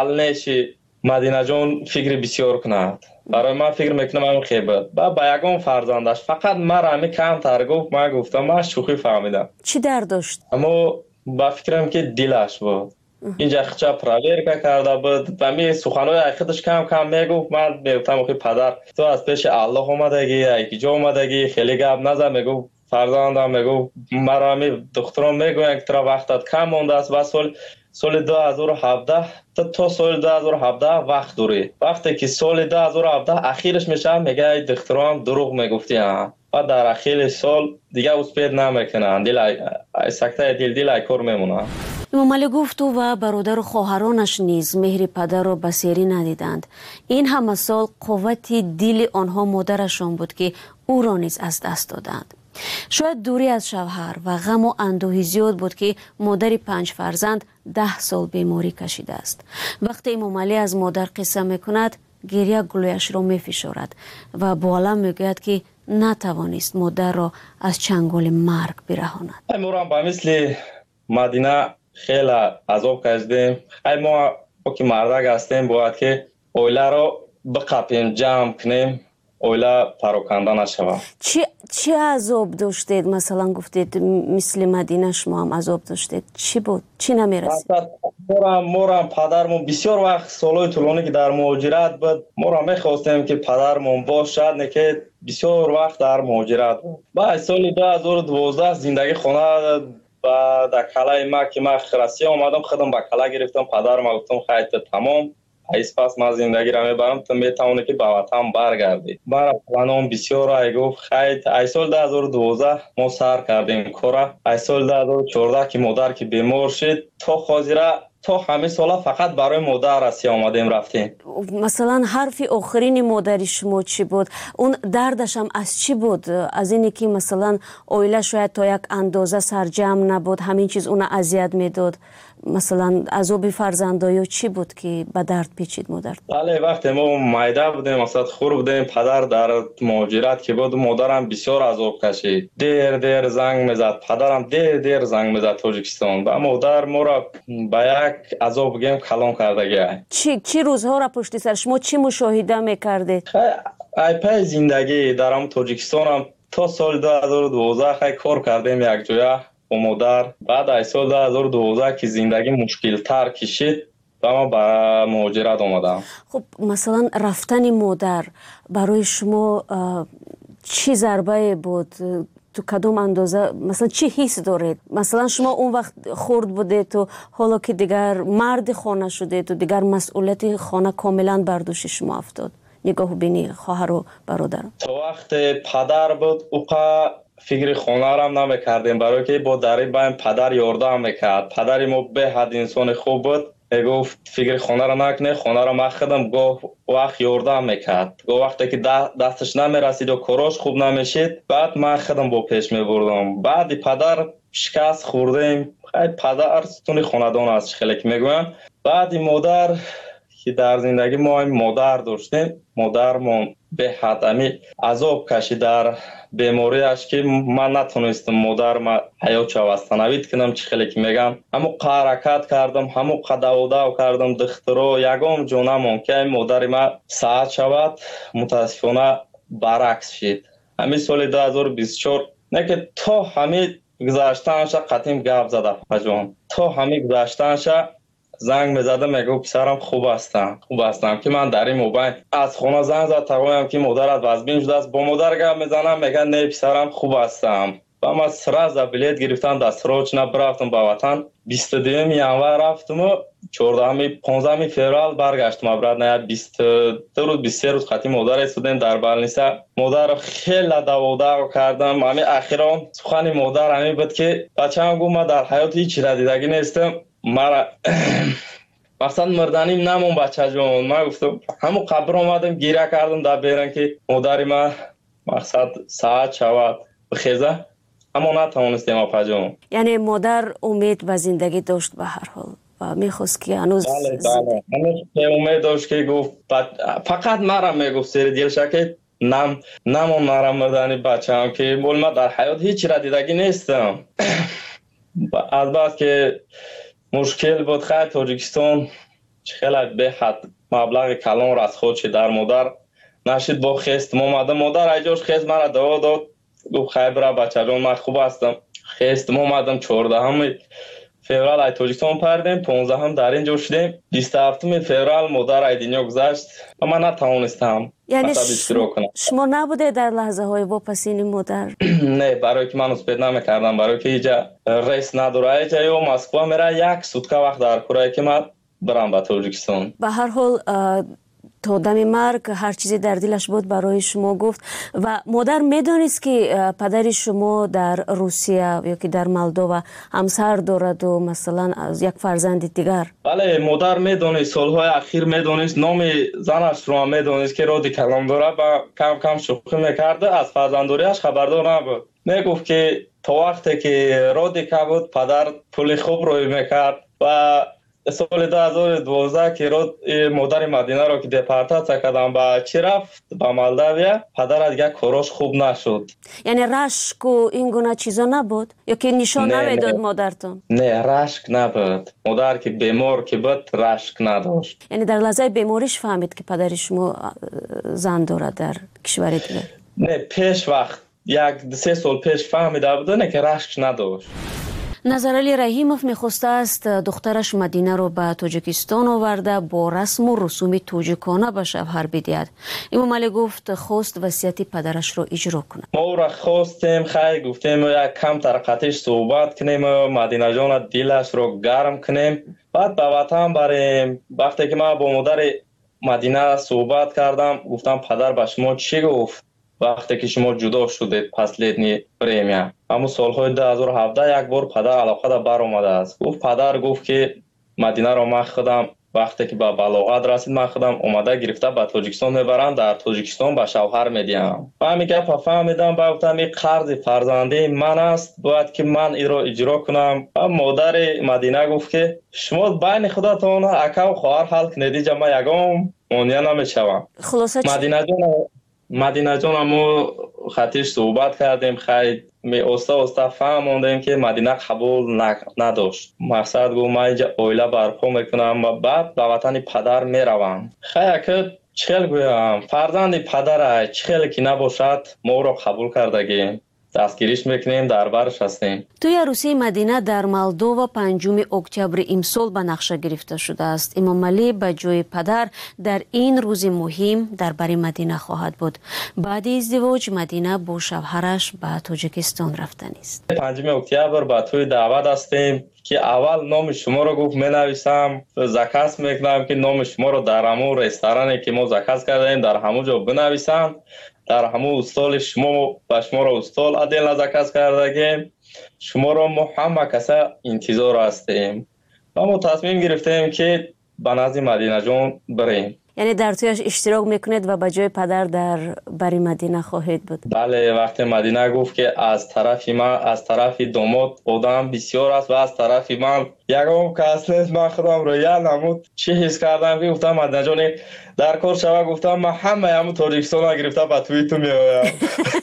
دلنشی مدینه جان فکر بسیار کند. برای من فکر میکنم همین خیبت با یگان فرزندش فقط مرا همی کم تر گفت من گفتم من شوخی فهمیدم. چی درد داشت؟ اما با فکرم که دلش بود اینجا خچه پراویر کرده بود و می سخنهای خودش کم کم میگفت. من میگفتم که پدر تو از پیش الله اومدگی یکی جا اومدگی خیلی گپ نزن. میگفت فرزندم میگفت مرا همی دخترم میگوین که ترا وقتت کم مونده است و سال 2017 تا سال 2017 وقت دوری. وقتی که سال 2017 اخیرش میشه میگه ای دخترم دروغ میگفتی و در اخیر سال دیگه اسپید نمیکنن دل سکته دل کار میمونه. امام علی گفت او و برادر و خواهرانش نیز مهر پدر را بسیاری ندیدند. این همه سال قوت دل آنها مادرشان بود که او را نیز از دست دادند. شاید دوری از شوهر و غم و اندوهی زیاد بود که مادر 5 فرزند 10 سال بیماری کشیده است. وقتی امام علی از مادر قصه میکند گریه گلویش را میفشارد و با علم میگوید که نتوانست مادر را از چنگال مرگ برهاند. ما با مثل مدینه خیلی عذاب کشیدیم. ما که مردک هستیم باید که اویله را بقپیم جمع کنیم اویله پراکنده نشود. چی عذاب داشتید؟ مثلا گفتید مثل مدینه شما هم عذاب داشتید. چی بود؟ چی نمیرسید؟ مورم پدرمون بسیار وقت سالهای طولانی که در مهاجرت بود مورم میخواستیم که پدرمون باشد نه که بسیار وقت در مهاجرت بود. بعد سال 2012 زندگی خونه و در کلای ما که من خرسی آمدم خودم با کلا گرفتم پدرم گفتم خیلی تمام ایس پس من زندگی را میبرم تو میتونی که به وطن برگردی. برای پلانم بسیار ای گفت خیلی ای سال 2012 ما سر کردیم کارا. ای سال 2014 که مادر که بیمار شد تا خاطره تا همه سالا فقط برای مادر راستی آمدیم رفتیم. مثلا حرف آخرین مادری شما چی بود؟ اون دردش هم از چی بود؟ از اینی که مثلا اویله شاید تا یک اندازه سرجم نبود همین چیز اون اذیت میداد؟ مثلا عذاب فرزندایی چی بود که به درد پیچید مادر؟ بله وقتی ما مایده بودیم مثلا خور بودیم پدر در مهاجرت که بود مادرم بسیار عذاب کشید. دیر زنگ میزد پدرم دیر زنگ میزد تاجیکستان و مادر ما را به یک عذاب گیم کلان کرده. چی روزها را پشت سر شما چی مشاهده میکردید؟ ای پای زندگی در تاجیکستان هم تا سال 2012 خیلی کار کردیم یک جایه با مادر. بعد از سال 2012 که زندگی مشکل تر کشید و ما به مهاجرت آمدم. خب مثلا رفتن مادر برای شما چی ضربه بود؟ تو کدوم اندازه مثلا چی حس دارید؟ مثلا شما اون وقت خرد بوده تو حالا که دیگر مرد خانه شده تو دیگر مسئولیت خانه کاملا بر دوش شما افتاد. نگاه بینی خواهر و برادر. تو وقت پدر بود اوقا فکر خانه را هم نمیکردیم برای که با دری بایم پدر یاردم میکرد. پدری ما به حد انسان خوب بود میگفت فکر خانه را نکنه خانه را مخدم گاه وقت یاردم میکرد. گاه وقتی که دستش نمیرسید و کاراش خوب نمیشید بعد من خودم با پیش میبردم. بعد پدر شکست خوردیم. خیلی پدر ستون خاندان است خیلی که میگویم. بعد مادر که در زندگی ما مادر داشتیم مادرمون به حد عذاب کشید در بیماریش که من نتونستم مادرم حیات شوستنوید کنم چه خیلی که میگم همو حرکت کردم همو قدوداو کردم دخترو یگام جونمون که مادر ما ساعت شود متاسفانه برعکس شد. همین سال 2024 نه که تا همین گذاشتنش قطیم گپ زده پجون تو همین گذاشتنش زنگ میزده میگو پسرم خوب هستم که من در این موبایل از خونه زنگ زد تقویم که مادرت وزبین شده است با مادر گپ میزنم میگه نه پسرم خوب هستم و من سراز بلیت گرفتم دستروچ نبرفتم با وطن 22 ینور رفتم و 15 فوریه برگشتم ابرد نه 22 روز 23 روز خاطی مادر استودیم در بالنیسا مادر خیلی داودا کردم همین اخیرا سخن مادر همین بود که بچه‌ام گفت من در حیات هیچ چیز دیدگی نیستم مرا مقصد مردنیم نمون بچه جون من گفتم همون قبر اومدم گیره کردم در بیرن که مادری من مقصد ساعت شود بخیزه اما نتوانستیم اپا جون. یعنی مادر امید و زندگی داشت به هر حال و میخواست که هنوز بله هنوز امید داشت که گفت فقط مرا میگفت سر دیل شکل نمون مرا مردنی بچه هم که بول من در حیات هیچ را دیدگی نیستم از بعد که مشکل بود خیلی تاجیکستان خیلی به حد مبلغ کلان را از خودش در مادر نشید با خست مادر ایجاش خست مرا دوا داد گفت خیلی برا بچه جان من خوب هستم خست اومدم 14 فوریه ای تاجیکستان پردیم 15 هم در اینجا شدیم 27 فوریه مادر ای دنیا گذشت و من نتوانستم یعنی شما نبوده در لحظه های واپسین مادر؟ نه برای که من اسپید نمیکردم برای که اینجا ریس نداره اینجا یا مسکو میره یک سوتکه وقت در کره که من برم به تاجیکستان به هر حال تا دم مرگ هر چیزی در دلش بود برای شما گفت و مادر میدونست که پدر شما در روسیه یا که در مولدووا همسر دارد و مثلا از یک فرزند دیگر؟ بله مادر میدونست سالهای اخیر میدونست نام زنش رو میدونست که رادی کلام داره و کم کم شوخی میکرده از فرزنداریش خبردار نبود میگفت که تا وقتی که رادی که بود پدر پول خوب روی میکرد و سال 2012 که مادر مدینه رو که دپارتاڅیا کردم با چی رفت با مولداویا پدر دیگه کاراش خوب نشد. یعنی رشک و این گونه چیزا نبود یا که نشان نمیداد مادرتون؟ نه رشک نبود مادر که بیمار که بود رشک نداشت. یعنی در لحظه بیماریش فهمید که پدر شما زن داره در کشور دیگه؟ نه پیش وقت 1-3 سال پیش فهمیده بود نه که رشک نداشت. نظرعلی رحیموف میخواسته است دخترش مدینه رو به تاجیکستان آورده با رسم و رسوم تاجیکانه به شوهر بدهد. امام علی گفت خواست وصیت پدرش رو اجرا کنه. ما را خواستیم خیلی گفتیم یک کم ترقتش صحبت کنیم مدینه جان دلش رو گرم کنیم بعد به وطن بریم. وقتی که من با مادر مدینه صحبت کردم گفتم پدر به شما چی گفت وقتی که شما جدا شدید پس لیدنی پریمیا اما سالهای 2017 یک بار پدر علاقه بر اومده است پدر گفت که مدینه رو من خودم وقتی که به بلاغت رسید من خودم اومده گرفته به تاجیکستان میبرم در تاجیکستان به شوهر میدیم و همین که فهمیدم گفتم این قرض فرزندی من است باید که من این رو اجرا کنم و مادر مدینه گفت که شما بین خودتون اکا و خواهر حل کنید اینجا من یگام مانع نمیشوم. مدینه جان ما خطیش صحبت کردیم خیلی استا فهموندیم که مدینه قبول نداشت. مقصد گفت من اینجا اویله برپا میکنم و بعد به وطن پدر میروم. خیلی که چخیل گویم فرزند پدر چخیل که نباشد ما را قبول کردگیم دستگیریش میکنیم در برش هستیم. توی عروسی مدینه در مولدووا 5 اکتبر امسال به نقشه گرفته شده است. امام علی به جای پدر در این روز مهم در بر مدینه خواهد بود. بعد ازدواج مدینه با شوهرش به تاجیکستان رفتن است. 5 اکتبر به توی دعوت هستیم که اول نام شما رو گفت مینویسم زکات میکنم که نام شما رو در همون رستورانی که ما زکات کردیم در همون جا بنویسم در همون استال شما و شما رو استال عدل نزکست کردگیم شما رو ما همه کسا انتظار هستیم و ما تصمیم گرفتیم که به نزد مدینه جان بریم. یعنی در تویش اشتراک میکنید و به جای پدر در بری مدینه خواهید بود؟ بله وقتی مدینه گفت که از طرف من از طرف داماد آدم بسیار است و از طرف من یکم کس نیست من خودم رو یاد نمود چی حس کردم که گفتم مدینه جان در کار شوه گفتم من همه همون تاجیکستان ها گرفته به توی تو میایم.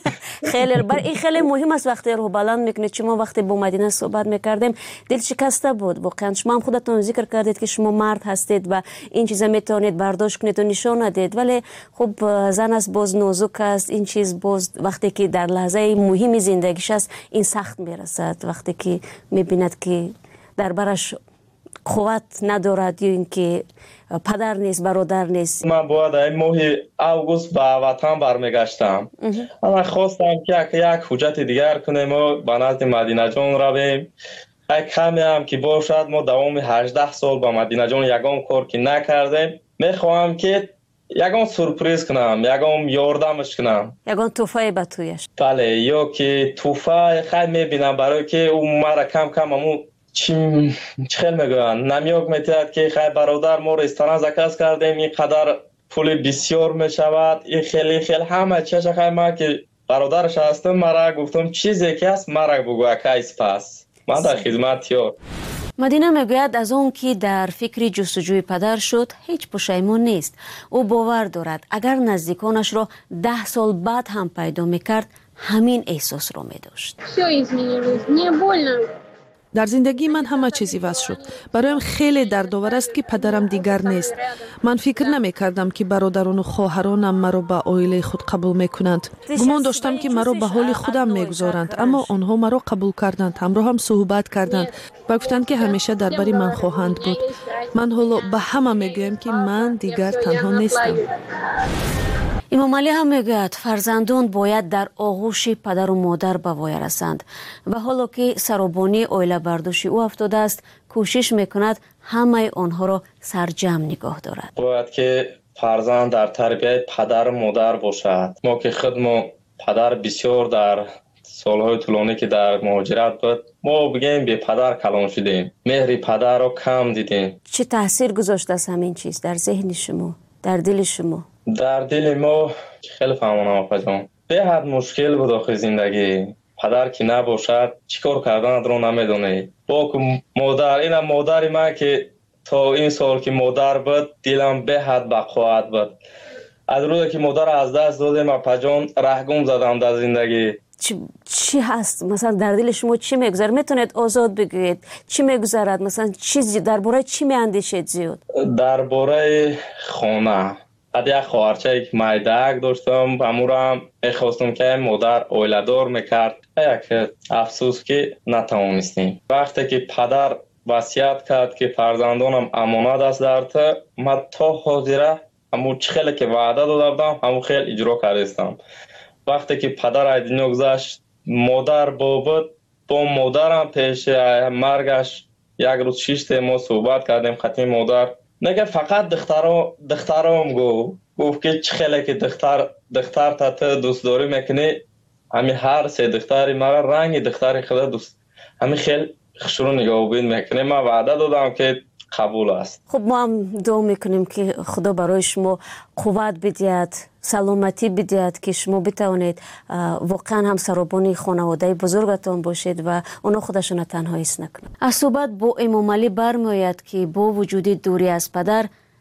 این خیلی مهم است وقتی روح بلند میکنید. شما وقتی با مدینه صحبت میکردیم دل شکسته بود واقعا. شما هم خودتون ذکر کردید که شما مرد هستید و این چیزا میتونید برداشت کنید و نشون ندید، ولی خب زن است باز نازک است. این چیز باز وقتی که در لحظه مهم زندگیش است این سخت میرسد، وقتی که میبیند که در برش قوت ندارد یا اینکه پدر نیست برادر نیست. من باید این ماه اوگوست به وطن برمیگشتم. اما خواستم که یک حجت دیگر کنیم و به نزد مدینه جان رویم. کمی هم که باشد ما دوام 18 سال با مدینه جان یگان کار که نکردیم. میخواهم که یگان سورپریز کنم، یگان یاردمش کنم، یگان توفای به تویش. بله، یا که توفای خیلی میبینم برای که اون مرا کم کم همون چی خیلی میگوین نمیاک میتید که خیلی برادر ما رستوران زکاز کردیم اینقدر پول بسیار میشود. این خیلی همه چیز خیلی ما که برادرش هستم مرا گفتم چیزی که هست مرا بگو کیس پس من در خدمت یا. مدینه میگوید از اون که در فکر جستجوی پدر شد هیچ پشیمون نیست. او باور دارد اگر نزدیکانش را 10 سال بعد هم پیدا میکرد همین احساس را میداشت. در زندگی من همه چیزی وصل شد. برایم خیلی دردآور است که پدرم دیگر نیست. من فکر نمی کردم که برادران و خواهرانم مرا به عائله خود قبول میکنند. گمان داشتم که مرا به حال خودم میگذارند، اما آنها مرا قبول کردند، همراه هم صحبت کردند و گفتند که همیشه درباره من خواهند بود. من حالا به همه میگویم که من دیگر تنها نیستم. امام علی هم میگوید فرزندان باید در آغوش پدر و مادر به وای رسند و حالا که سرابانی عائله برداشت او افتاده است کوشش میکند همه آنها را سرجم نگاه دارد. باید که فرزند در تربیت پدر و مادر باشد. ما که خودمون پدر بسیار در سالهای طولانی که در مهاجرت بود ما بگیم به پدر کلان شدیم، مهر پدر را کم دیدیم. چه تاثیر گذاشته است همین چیز در ذهن شما، در دل شما؟ در دل ما خیلی فهمانم آقا جان به حد مشکل بود آخه زندگی. پدر که نباشد چیکار کردن رو نمیدونه. با که مادر اینم مادر من که تا این سال که مادر بود دلم به حد بقوت بود. از روزی که مادر از دست دادم اپا جان رهگم زدم در زندگی. چی هست مثلا در دل شما چی میگذره؟ میتونید آزاد بگویید چی میگذرد؟ مثلا چیزی درباره چی میاندیشید زیاد؟ درباره خانه. یک خواهرچه یک مایدک داشتم، امورم میخواستم که مادر عائله‌دار میکرد. یک افسوس که نتوانستیم. وقتی که پدر وصیت کرد که فرزندانم امانت است در تو، من تا حاضره همون خیلی که وعده داده بودم همون خیلی اجرا کردم. وقتی که پدر از دنیا گذشت مادر بود، با مادرم پیش مرگش یک روز 6 ما صحبت کردیم. خطی مادر نگه فقط دخترام گفت که چه خیلی که دختر تا دوست داری میکنی همین هر سه دختری مرا رنگ دختری خدا دوست همین خیلی خشرو نگاه بین میکنه. من وعده دادم که قبول است. خب ما هم دعا میکنیم که خدا برای شما قوت بدهد، سلامتی بدهد که شما بتوانید واقعا هم سرابانی خانواده بزرگتان باشید و اونا خودشون تنها حس نکنند. از صحبت با امام علی برمیآید که با وجود دوری از پدر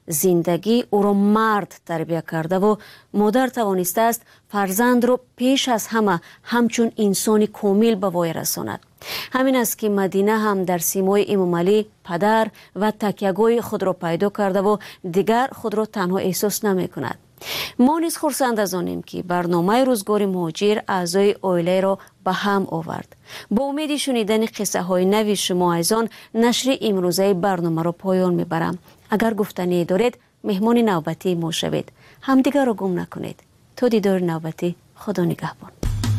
زندگی او را مرد تربیت کرده و مادر توانسته است فرزند را پیش از همه همچون انسانی کامل به وای رساند. همین است که مدینه هم در سیمای امام علی پدر و تکیه‌گاه خود را پیدا کرده و دیگر خود را تنها احساس نمی کند. ما نیز خرسند از آنیم که برنامه روزگار مهاجر اعضای عائله را به هم آورد. با امید شنیدن قصه های نوی شما عزیزان نشر امروزه برنامه را پایان میبرم. اگر گفتنی دارید مهمان نوبتی ما شوید. همدیگر را گم نکنید. تا دیدار نوبتی، خدا نگهبان.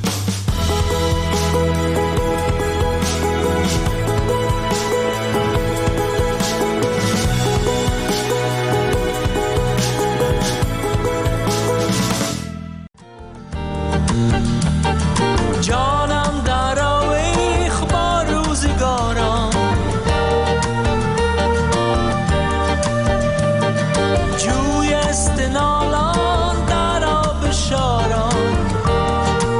جانم در آویخ با روزگاران، جوی استنالان در آب شاران.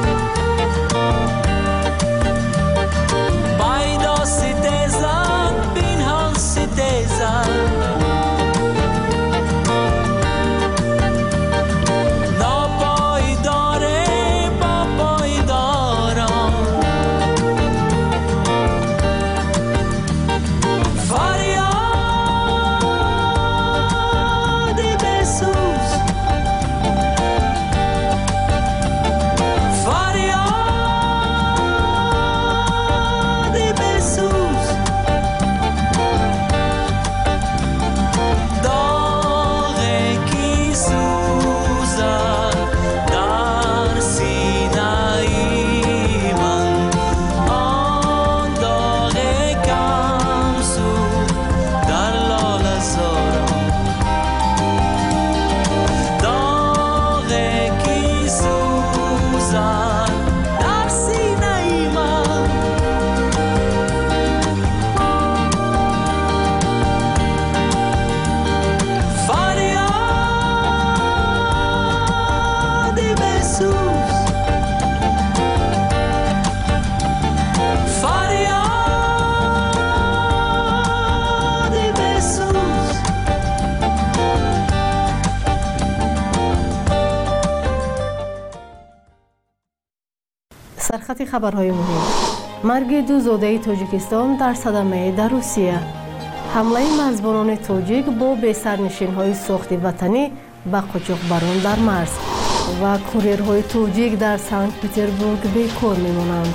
سرخط خبرهای مهم: مرگ دو زاده تاجیکستان در صدمه در روسیه، حمله مرزبانان تاجیک با بی‌سرنشین‌های ساخت وطنی به قاچاقبران در مرز و کوریرهای تاجیک در سنت پترزبورگ بیکار می‌مانند.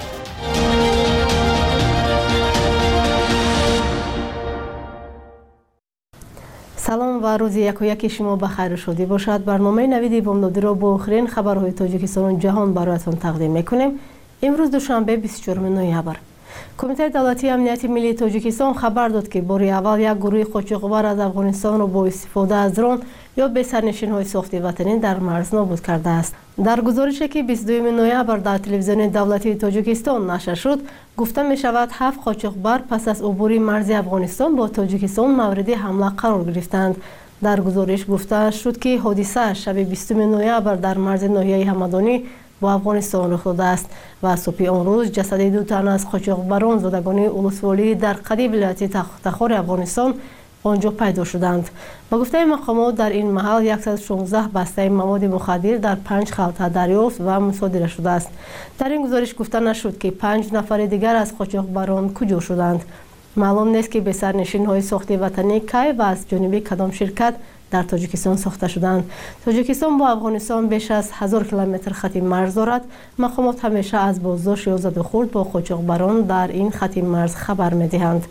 سلام و روز یکایک شما بخیر شده باشد. برنامه نوید بامدادی را با آخرین خبرهای تاجیکستان و جهان برایتان تقدیم میکنیم. امروز دوشنبه 24 نوامبر. کمیته دولتی امنیت ملی تاجیکستان خبر داد که بار اول یک گروه قاچاقبر از افغانستان را با استفاده از درون یا به سرنشین‌های ساخت وطنی در مرز نابود کرده است. در گزارشی که 22 نوامبر در تلویزیون دولتی تاجیکستان نشر شد، گفته می شود 7 قاچاقبر پس از عبور مرز افغانستان با تاجیکستان مورد حمله قرار گرفتند. در گزارش گفته شد که حادثه شب 20 نوامبر در مرز ناحیه همدانی با افغانستان رخ داده است و صبح آن روز جسد 2 تن از قاچاقبران زادگان اولسوالی در قدیم ولایت تخار افغانستان آنجا پیدا شدند. با گفته مقامات در این محل 116 بسته مواد مخدر در 5 خلطه دریافت و مصادره شده است. در این گزارش گفته نشد که 5 نفر دیگر از قاچاقبران کجا شدند. معلوم نیست که به سرنشین‌های ساخت وطنی کی و از جانب کدام شرکت در تاجیکستان ساخته شدند. تاجیکستان با افغانستان بیش از 1000 کیلومتر خط مرز دارد. مقامات همیشه از بازداشت یا زدوخورد با قاچاقبران در این خط مرز خبر می‌دهند.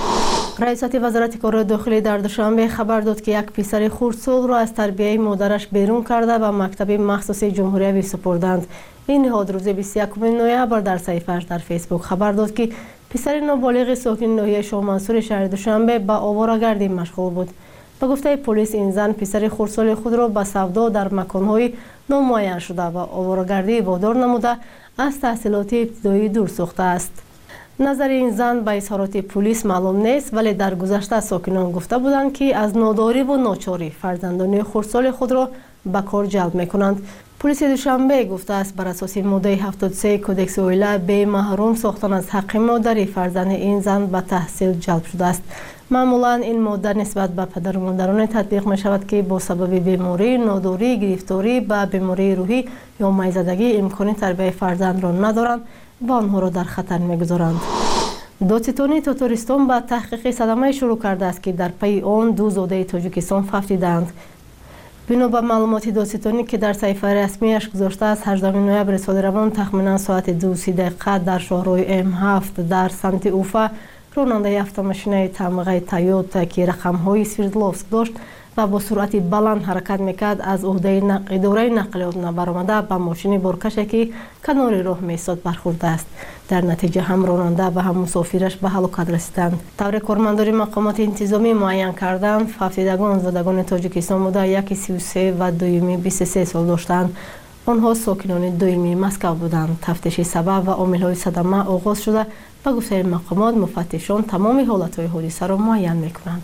رئیست وزارت کار داخلی در دوشنبه خبر داد که یک پسر خردسال را از تربیه مادرش بیرون کرده و مکتب مخصوص جمهوری سپردند. این نهاد روز 21 نوامبر در صفحه‌اش در فیسبوک خبر داد که پسر نابالغ ساکن ناحیه شاه منصور شهر دوشنبه به آواره‌گردی مشغول بود. به گفته پلیس این زن پسر خردسال خود را به سودا در مکان‌های نامعین شده و آواره‌گردی وادار نموده از تحصیلات ابتدایی دور ساخته است. نظر این زن به اظهارات پلیس معلوم نیست، ولی در گذشته ساکنان گفته بودند که از ناداری و ناچاری فرزندان خردسال خود را به کار جلب می‌کنند. پلیس دوشنبه گفته است بر اساس ماده 73 کدکس اویلا به محروم ساختن از حق مادری فرزند این زن به تحصیل جلب شده است. معمولا این ماده نسبت به پدر و مادران تطبیق می شود که با سبب بیماری، ناداری، گرفتاری به بیماری روحی یا میزدگی امکان تربیت فرزند را ندارند و آنها را در خطر می‌گذارند. دادستانی تاتارستان به تحقیق صدمه شروع کرده است که در پی آن 2 زاده تاجیکستان فوتیدند. بنا به معلومات دادستانی که در صفحه رسمیش گذاشته است، 18 نوامبر سال روان تخمینا ساعت 2:30 در شاهروی M7 در سمت اوفا راننده автомашинаи тамғаи Toyota که رقم‌های سویردلوفسک داشت و با سرعت بلند حرکت میکرد از عهده اداره نقلیات نبرآمده به ماشین بارکشی که کنار راه میایستاد برخورده است. در نتیجه هم راننده و هم مسافرش به هلاکت رسیدند. طور کارمندان مقامات انتظامی معین کردند فوتیدگان زادگان تاجیکستان بوده، یکی 33 و دومی 23 سال داشتند. آنها ساکنان دومی مسکو بودند. تفتیش سبب و عامل‌های صدمه آغاز شده. به گفته مقامات مفتشان تمام حالت‌های حادثه را معین می‌کنند.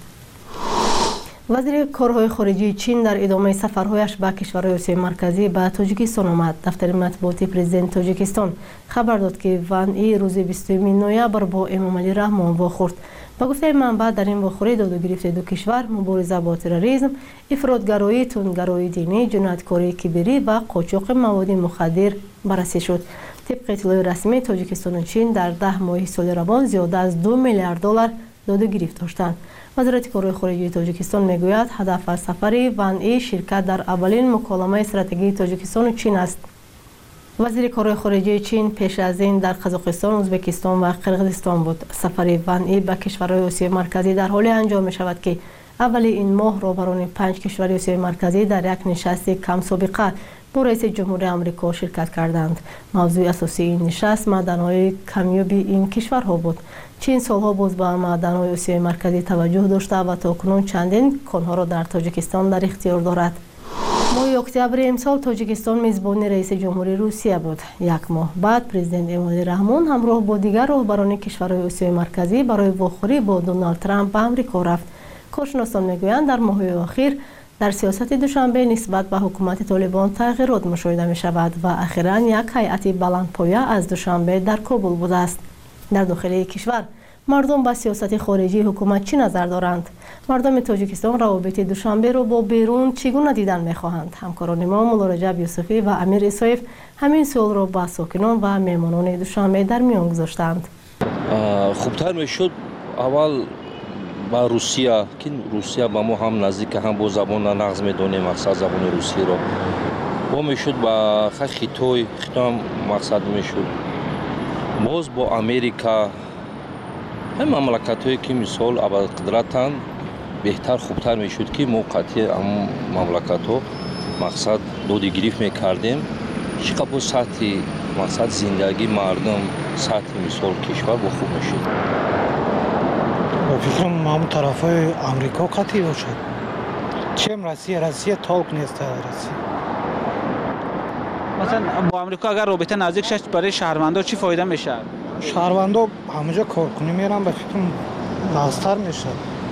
وزیر کارهای خارجی چین در ادامه سفرهایش به کشورهای آسیای مرکزی به تاجیکستان آمد. دفتر مطبوعاتی پرزیدنت تاجیکستان خبر داد که وان ای روز 20 نوامبر با امامعلی رحمان واخورد. با گفته منبع در این واخوری داد و گرفت دو کشور مبارزه با تروریسم، افراطگرایی، تندگرایی دینی، جنایتکاری کبیری و قاچاق مواد مخدر بررسی شد. طبق اطلاع رسمی تاجیکستان و چین در 10 ماه سال روان زیاده از 2 میلیارد دلار داد و گرفت داشتند. وزارت کارهای خارجی تاجیکستان میگوید هدف از سفر وان ای شرکت در اولین مکالمه استراتژیک تاجیکستان و چین است. وزیر کارهای خارجی چین پیش از این در قزاقستان، ازبکستان و قرقیزستان بود. سفر وان ای به کشورهای آسیای مرکزی در حال انجام می شود که اول این ماه رهبران 5 کشور آسیای مرکزی در یک نشست کم سابقه با رئیس جمهور آمریکا شرکت کردند. موضوع اساسی این نشست معدن‌های کمیابی این کشورها بود. چین سالها باز به معدن‌های آسیای مرکزی توجه داشته و تاکنون چندین کانها را در تاجیکستان در اختیار دارد. ماه اکتبر امسال تاجیکستان میزبان رئیس جمهوری روسیه بود. یک ماه بعد پرزیدنت امامعلی رحمان همراه با دیگر رهبران کشورهای آسیای مرکزی برای واخوری با دونالد ترامپ به آمریکا رفت. کارشناسان میگویند در ماه‌های اخیر در سیاست دوشنبه نسبت به حکومت طالبان تغییرات مشاهده می شود و اخیراً یک هیئت بلندپایه از دوشنبه در کابل بوده است. در داخل کشور مردم با سیاست خارجی حکومت چی نظر دارند؟ مردم تاجیکستان روابط دوشنبه را با بیرون چگونه دیدن می‌خواهند؟ همکاران ما مولا رجب یوسفی و امیر اسایف همین سوال را با ساکنان و مهمانان دوشنبه در میان گذاشتند. خوبتر میشد اول با روسیه که روسیه با ما هم نزدیک، هم با زبان نقض میدونیم مقصد زبان روسی را با میشد، با خطای هم مقصد میشد. باز با امریکا هم مملکت هایی که مثال ابرقدرتن بهتر خوبتر میشد که موقعی مملکت ها مقصد دودی گریف میکردیم چقدر سطح مقصد زندگی مردم سطح مثال کشور با خوب میشد. با فکرم همون طرف های امریکا قطعی باشد. چیم روسیه تالک نیست روسیه. مثلا با امریکا اگر رابطه نزدیک شد برای شهروندان چی فایده میشه؟ شهروندان همونجا کار کنی میرن به فکرم نازتر میشه.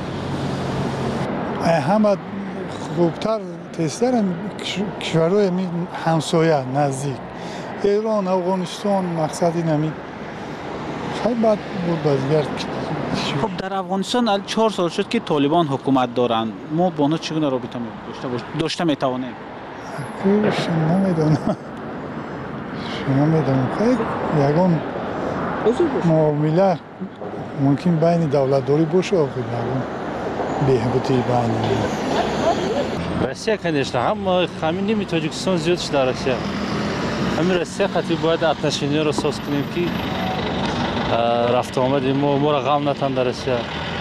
همه خوبتر تستر کشورهای همسایه نزدیک ایران، افغانستان مقصدی نمی خیلی بد بود بازگرد. خب در افغانستان 4 سال شد که طالبان حکومت دارند. ما با اونا چگونه رابطه داشته میتوانیم؟ شما نمیدونم. خیلی یکم معامله ممکن بین دولتداری باشه و بهبودی بین Россия, конечно, همین نمی تاجیکستان زیاد شده در روسیه. همین روسیه قطعی باید отношения رو ساز کنیم که رفت آمد ما را غم نتن در روسیه.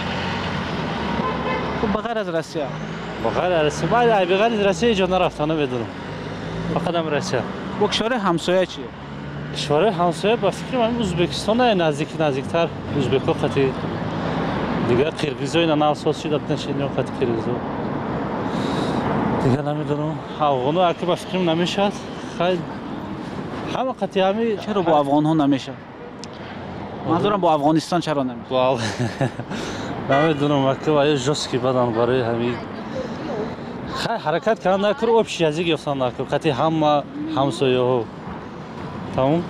خب بغیر از روسیه؟ بغیر از روسیه بغیر از روسیه جا نرفتن نمیدونم. فقط هم روسیه. با کشور همسایه چیه؟ کشور همسایه با فکر من ازبکستان نزدیکتر ازبک‌ها قطعی دیگه قرقیزای نه ساز شده отношения قطعی قرقیزا. دیگه نمیدونم افغان‌ها اگه با فکرم نمیشد خیلی همه قطعی همی. چرا با افغان‌ها نمیشه؟ منظورم با افغانستان چرا نمیشه؟ نمیدونم اگه با جوسکی بدن برای همین خیلی حرکت کردن نکرد آبش یزی گفتن نکرد قطعی همه همسایه ها تمام.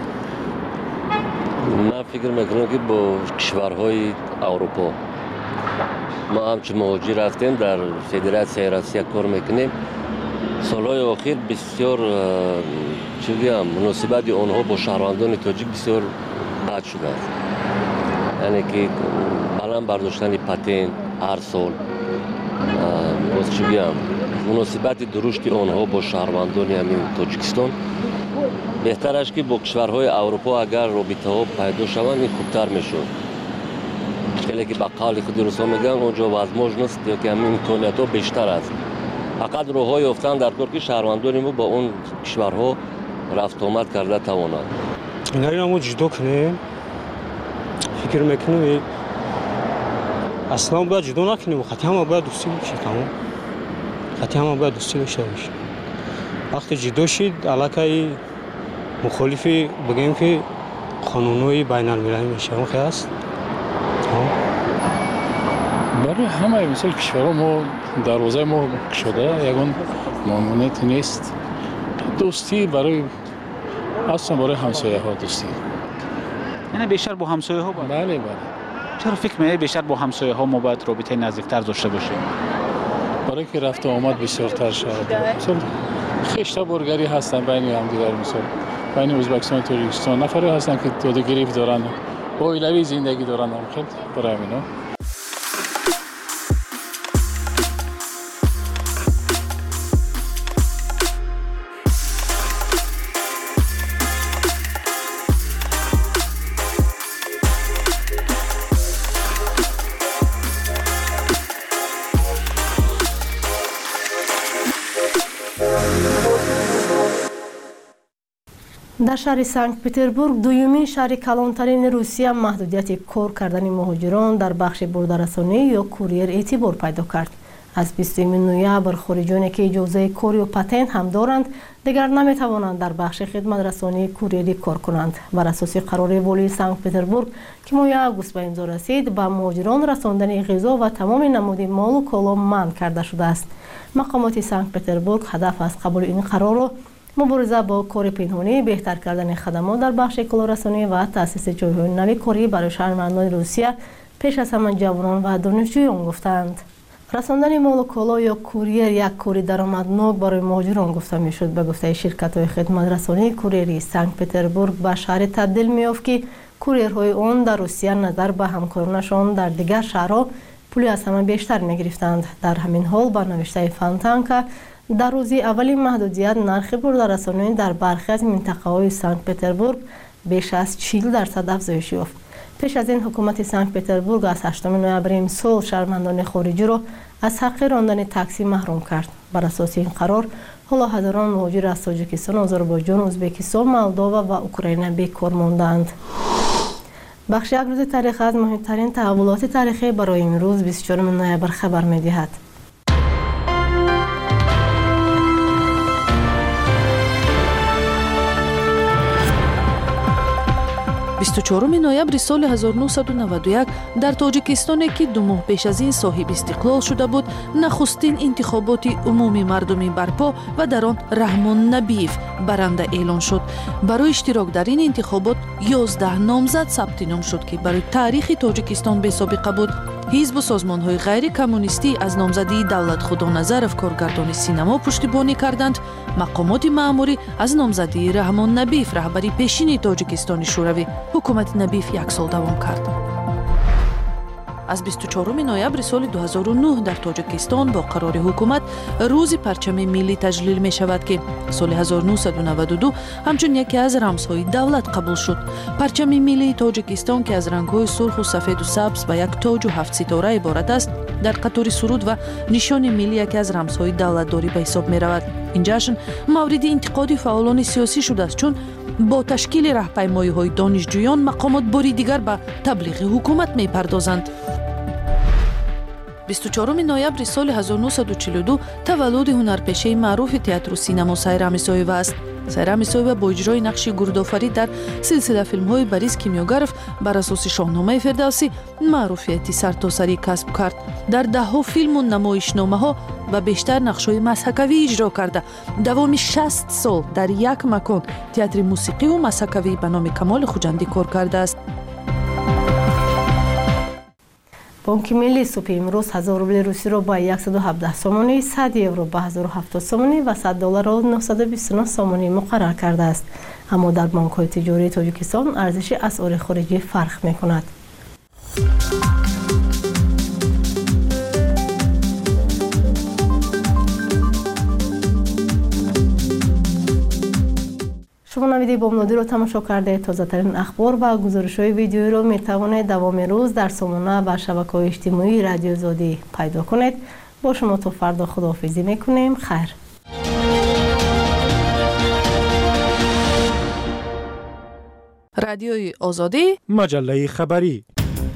من فکر میکنم که با کشورهای اروپا ما همچون مهاجر رفتیم در فدراسیون روسیه کار میکنیم. سالهای اخیر بسیار مناسبت آنها با شهروندان تاجیک بسیار بد شده است. یعنی که الان برداشتن پاتنت هر سال مناسبت درشت آنها با شهروندان همین تاجیکستان بهتر است که با کشورهای اروپا اگر رابطه ها پیدا شوند این خوبتر میشود. خیلی که به قول خود روسا میگن اونجا وزماج نیست که همین امکانیت ها بیشتر است. فقط راههای افتادن در کار که شهروندان ما با اون کشورها رفت آمد کرده توانند. اینا ما جدا کنیم. فکر میکنم اصلا باید جدا نکنیم. خطی هم باید دوستی بشه تمام. خطی هم باید دوستی بشه. وقتی جدا شد علاقه مخالفی بگیم که قانونهای بین المللی میشه. اون خیلی است. برای همه مثل کشورها ما دروازه ما شده یکون ممنونیت نیست. دوستی برای اصلا برای همسایه ها دوستی. یعنی بیشتر با همسایه ها باید؟ بله. چرا فکر می‌کنید بیشتر با همسایه ها ما باید رابطه نزدیکتر داشته باشیم؟ برای که رفت و آمد بسیارتر شود. مثلا خشته برگری هستن بین هم دیگر، مثلا بین ازبکستان و تاجیکستان نفری هستن که داده گریف دارن، اویلوی زندگی دارن. خیلی برای اینا در شهر سنت پتربورگ دومین شهر کلانترین روسیه محدودیت کار کردن مهاجران در بخش بردارسانی یا کوریر اعتبار پیدا کرد. از 20 نوامبر خارجانی که اجازه کار و پتنت هم دارند دیگر نمیتوانند در بخش خدمت رسانی کوریری کار کنند. بر اساس قرار والی سنت پتربورگ که ماه آگوست به امضا رسید، به مهاجران رساندن غذا و تمام نمود مال و کالا منع کرده شده است. مقامات سنت پتربورگ هدف از قبول این قرار را مبارزه با کار پنهانی، بهتر کردن خدمات در بخش کالارسانی و تأسیس جایهای نوی کاری برای شهروندان روسیه پیش از همه جوانان و دانشجویان گفتند. رساندن مال و کالا یا کوریر یک کاری درآمدناک برای مهاجران گفته میشد. به گفته شرکت‌های خدمات رسانی کوریری سنت پتربورگ به شهر تبدیل می‌یافت که کوریرهای آن در روسیه نظر به همکارانشان در دیگر شهرها پولی از همه بیشتر می‌گرفتند. در همین حال با نوشته فانتانکا در روزی اولی محدودیت نرخ برداررسانی در برخی از منطقه‌های سنت پتربورگ بیش از 40% افزایش یافت. پیش از این حکومت سنت پتربورگ از 8 نوامبر امسال شهروندان خارجی را از حق راندن تاکسی محروم کرد. بر اساس این قرار حالا هزاران مهاجر از تاجیکستان، آذربایجان، ازبکستان، مولداوا و اوکراین بیکار ماندند. بخش یک روز تاریخ از مهمترین تحولات تاریخی برای امروز 24 نوامبر خبر می‌دهد. 24 ноябри соли 1991 дар тоҷикистоне ки 2 моҳ пеш аз ин соҳиб истиқлол шуда буд, нахустин интихоботи умумии мардумӣ барпо ва дар он Раҳмон Набиев баранда эълон шуд. барои иштирок дар ин интихобот 11 номзад сабти ном шуд ки барои таърихи тоҷикистон бесобиқа буд. ҳизбу созмонҳои ғайрикоммунистӣ аз номзадии Давлатхудоназаров коргардони синамо пуштибонӣ карданд. мақомоти маъмурӣ аз номзадии Раҳмон Набиев раҳбари пешини Тоҷикистони шӯравӣ ҳукумати Набиев 1 сол давом кард. аз 24 ноябри соли 2009 дар Тоҷикистон бо қарори ҳукумат рӯзи парчами миллӣ таҷлил мешавад ки соли 1992 ҳамчун яке аз рамзҳои давлат қабул шуд. парчами миллии Тоҷикистон ки аз рангҳои сурху сафеду сабз ба як тоҷу 7 ситора иборат аст, дар қатори суруд ва нишони миллӣ яке аз рамзҳои давлатдорӣ ба ҳисоб меравад. ин ҷашн мавриди интиқоди фаъолони сиёсӣ шудааст, чун бо ташкили раҳпаймоиҳои донишҷӯён мақомот бори дигар ба таблиғи ҳукумат мепардозанд. 24 ноябри соли 1942 таваллуди ҳунарпешаи маъруфи театру синамо Сайрам Исоева аст. Сайрам Исоева бо иҷрои нақши гурдофарӣ дар силсила филмҳои Борис Кимёгаров бар асоси Шоҳномаи Фирдавсӣ маъруфияти сартосарӣ касб кард. дар даҳҳо филму намоишномаҳо ба бештар нақшҳои мазҳакавӣ иҷро карда, давоми 60 сол дар як макон театри мусиқиву мазҳакавӣ ба номи Камоли Хуҷандӣ кор кардааст. بانک ملی صبح امروز 1000 روبل روسی را با 117 سومانی، 100 یورو با 1070 سومانی و 100 دلار را 929 سومانی مقرر کرده است. اما در بانک‌های تجاری تاجیکستان ارزش اسعار خارجی فرق می‌کند. شما نویدی بامدادی رو تماشا کرده. تازه ترین اخبار و گزارش های ویدیویی رو می توانید دوام روز در سامانه و شبکه‌های اجتماعی رادیو آزادی پیدا کنید. با شما تا فردا خداحافظی میکنیم. خیر. رادیوی آزادی، مجله خبری.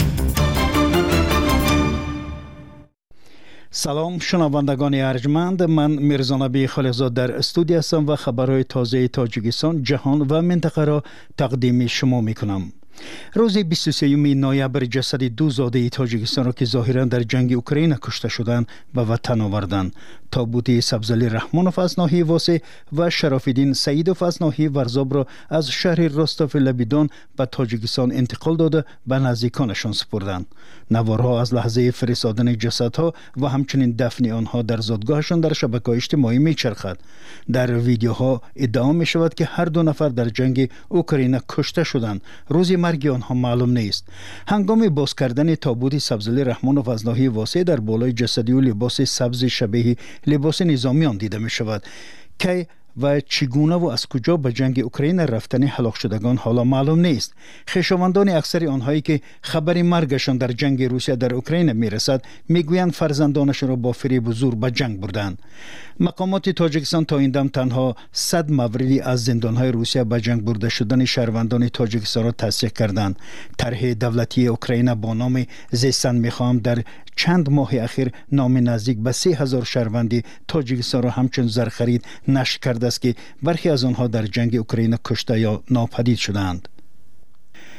سلام شنوندگان ارجمند، من میرزانبی خالقزاد در استودیو هستم و خبرهای تازه تاجیکستان، جهان و منطقه را تقدیم شما میکنم. روز 23 نوامبر جسد دو زاده تاجیکستان را که ظاهرا در جنگ اوکراین کشته شدند به وطن آوردند. تابوت سبزعلی رحمانوف از ناحیه واسه و شرافالدین سعیدوف از ناحیه ورزاب را از شهر راستاف لبیدان به تاجیکستان انتقال داده به نزدیکانشان سپردند. نوارها از لحظه فرستادن جسدها و همچنین دفن آنها در زادگاهشان در شبکه‌های اجتماعی میچرخد. در ویدیوها ادعا می شود که هر دو نفر در جنگ اوکراین کشته شدند. روز مرگ آنها معلوم نیست. هنگام باز کردن تابوت سبزعلی رحمانوف از ناحیه واسه در بالای جسدی و لباس سبز شبیه لباس نظامیان دیده می شود. که و چگونه و از کجا به جنگ اوکراین رفتن هلاک شدگان حالا معلوم نیست. خویشاوندان اکثر آنهایی که خبر مرگشان در جنگ روسیه در اوکراین میرسد میگویند فرزندانشان را با فریب و زور به جنگ بردند. مقامات تاجیکستان تا این دم تنها 100 موردی از زندانهای روسیه به جنگ برده شدن شهروندان تاجیکستان را تصدیق کردند. طرح دولتی اوکراین با نام زیستن میخواهم در چند ماه اخیر نام نزدیک به 3000 شهروندی تاجیکستان را همچون زرخرید نشر کرده است که برخی از آنها در جنگ اوکراین کشته یا ناپدید شدند.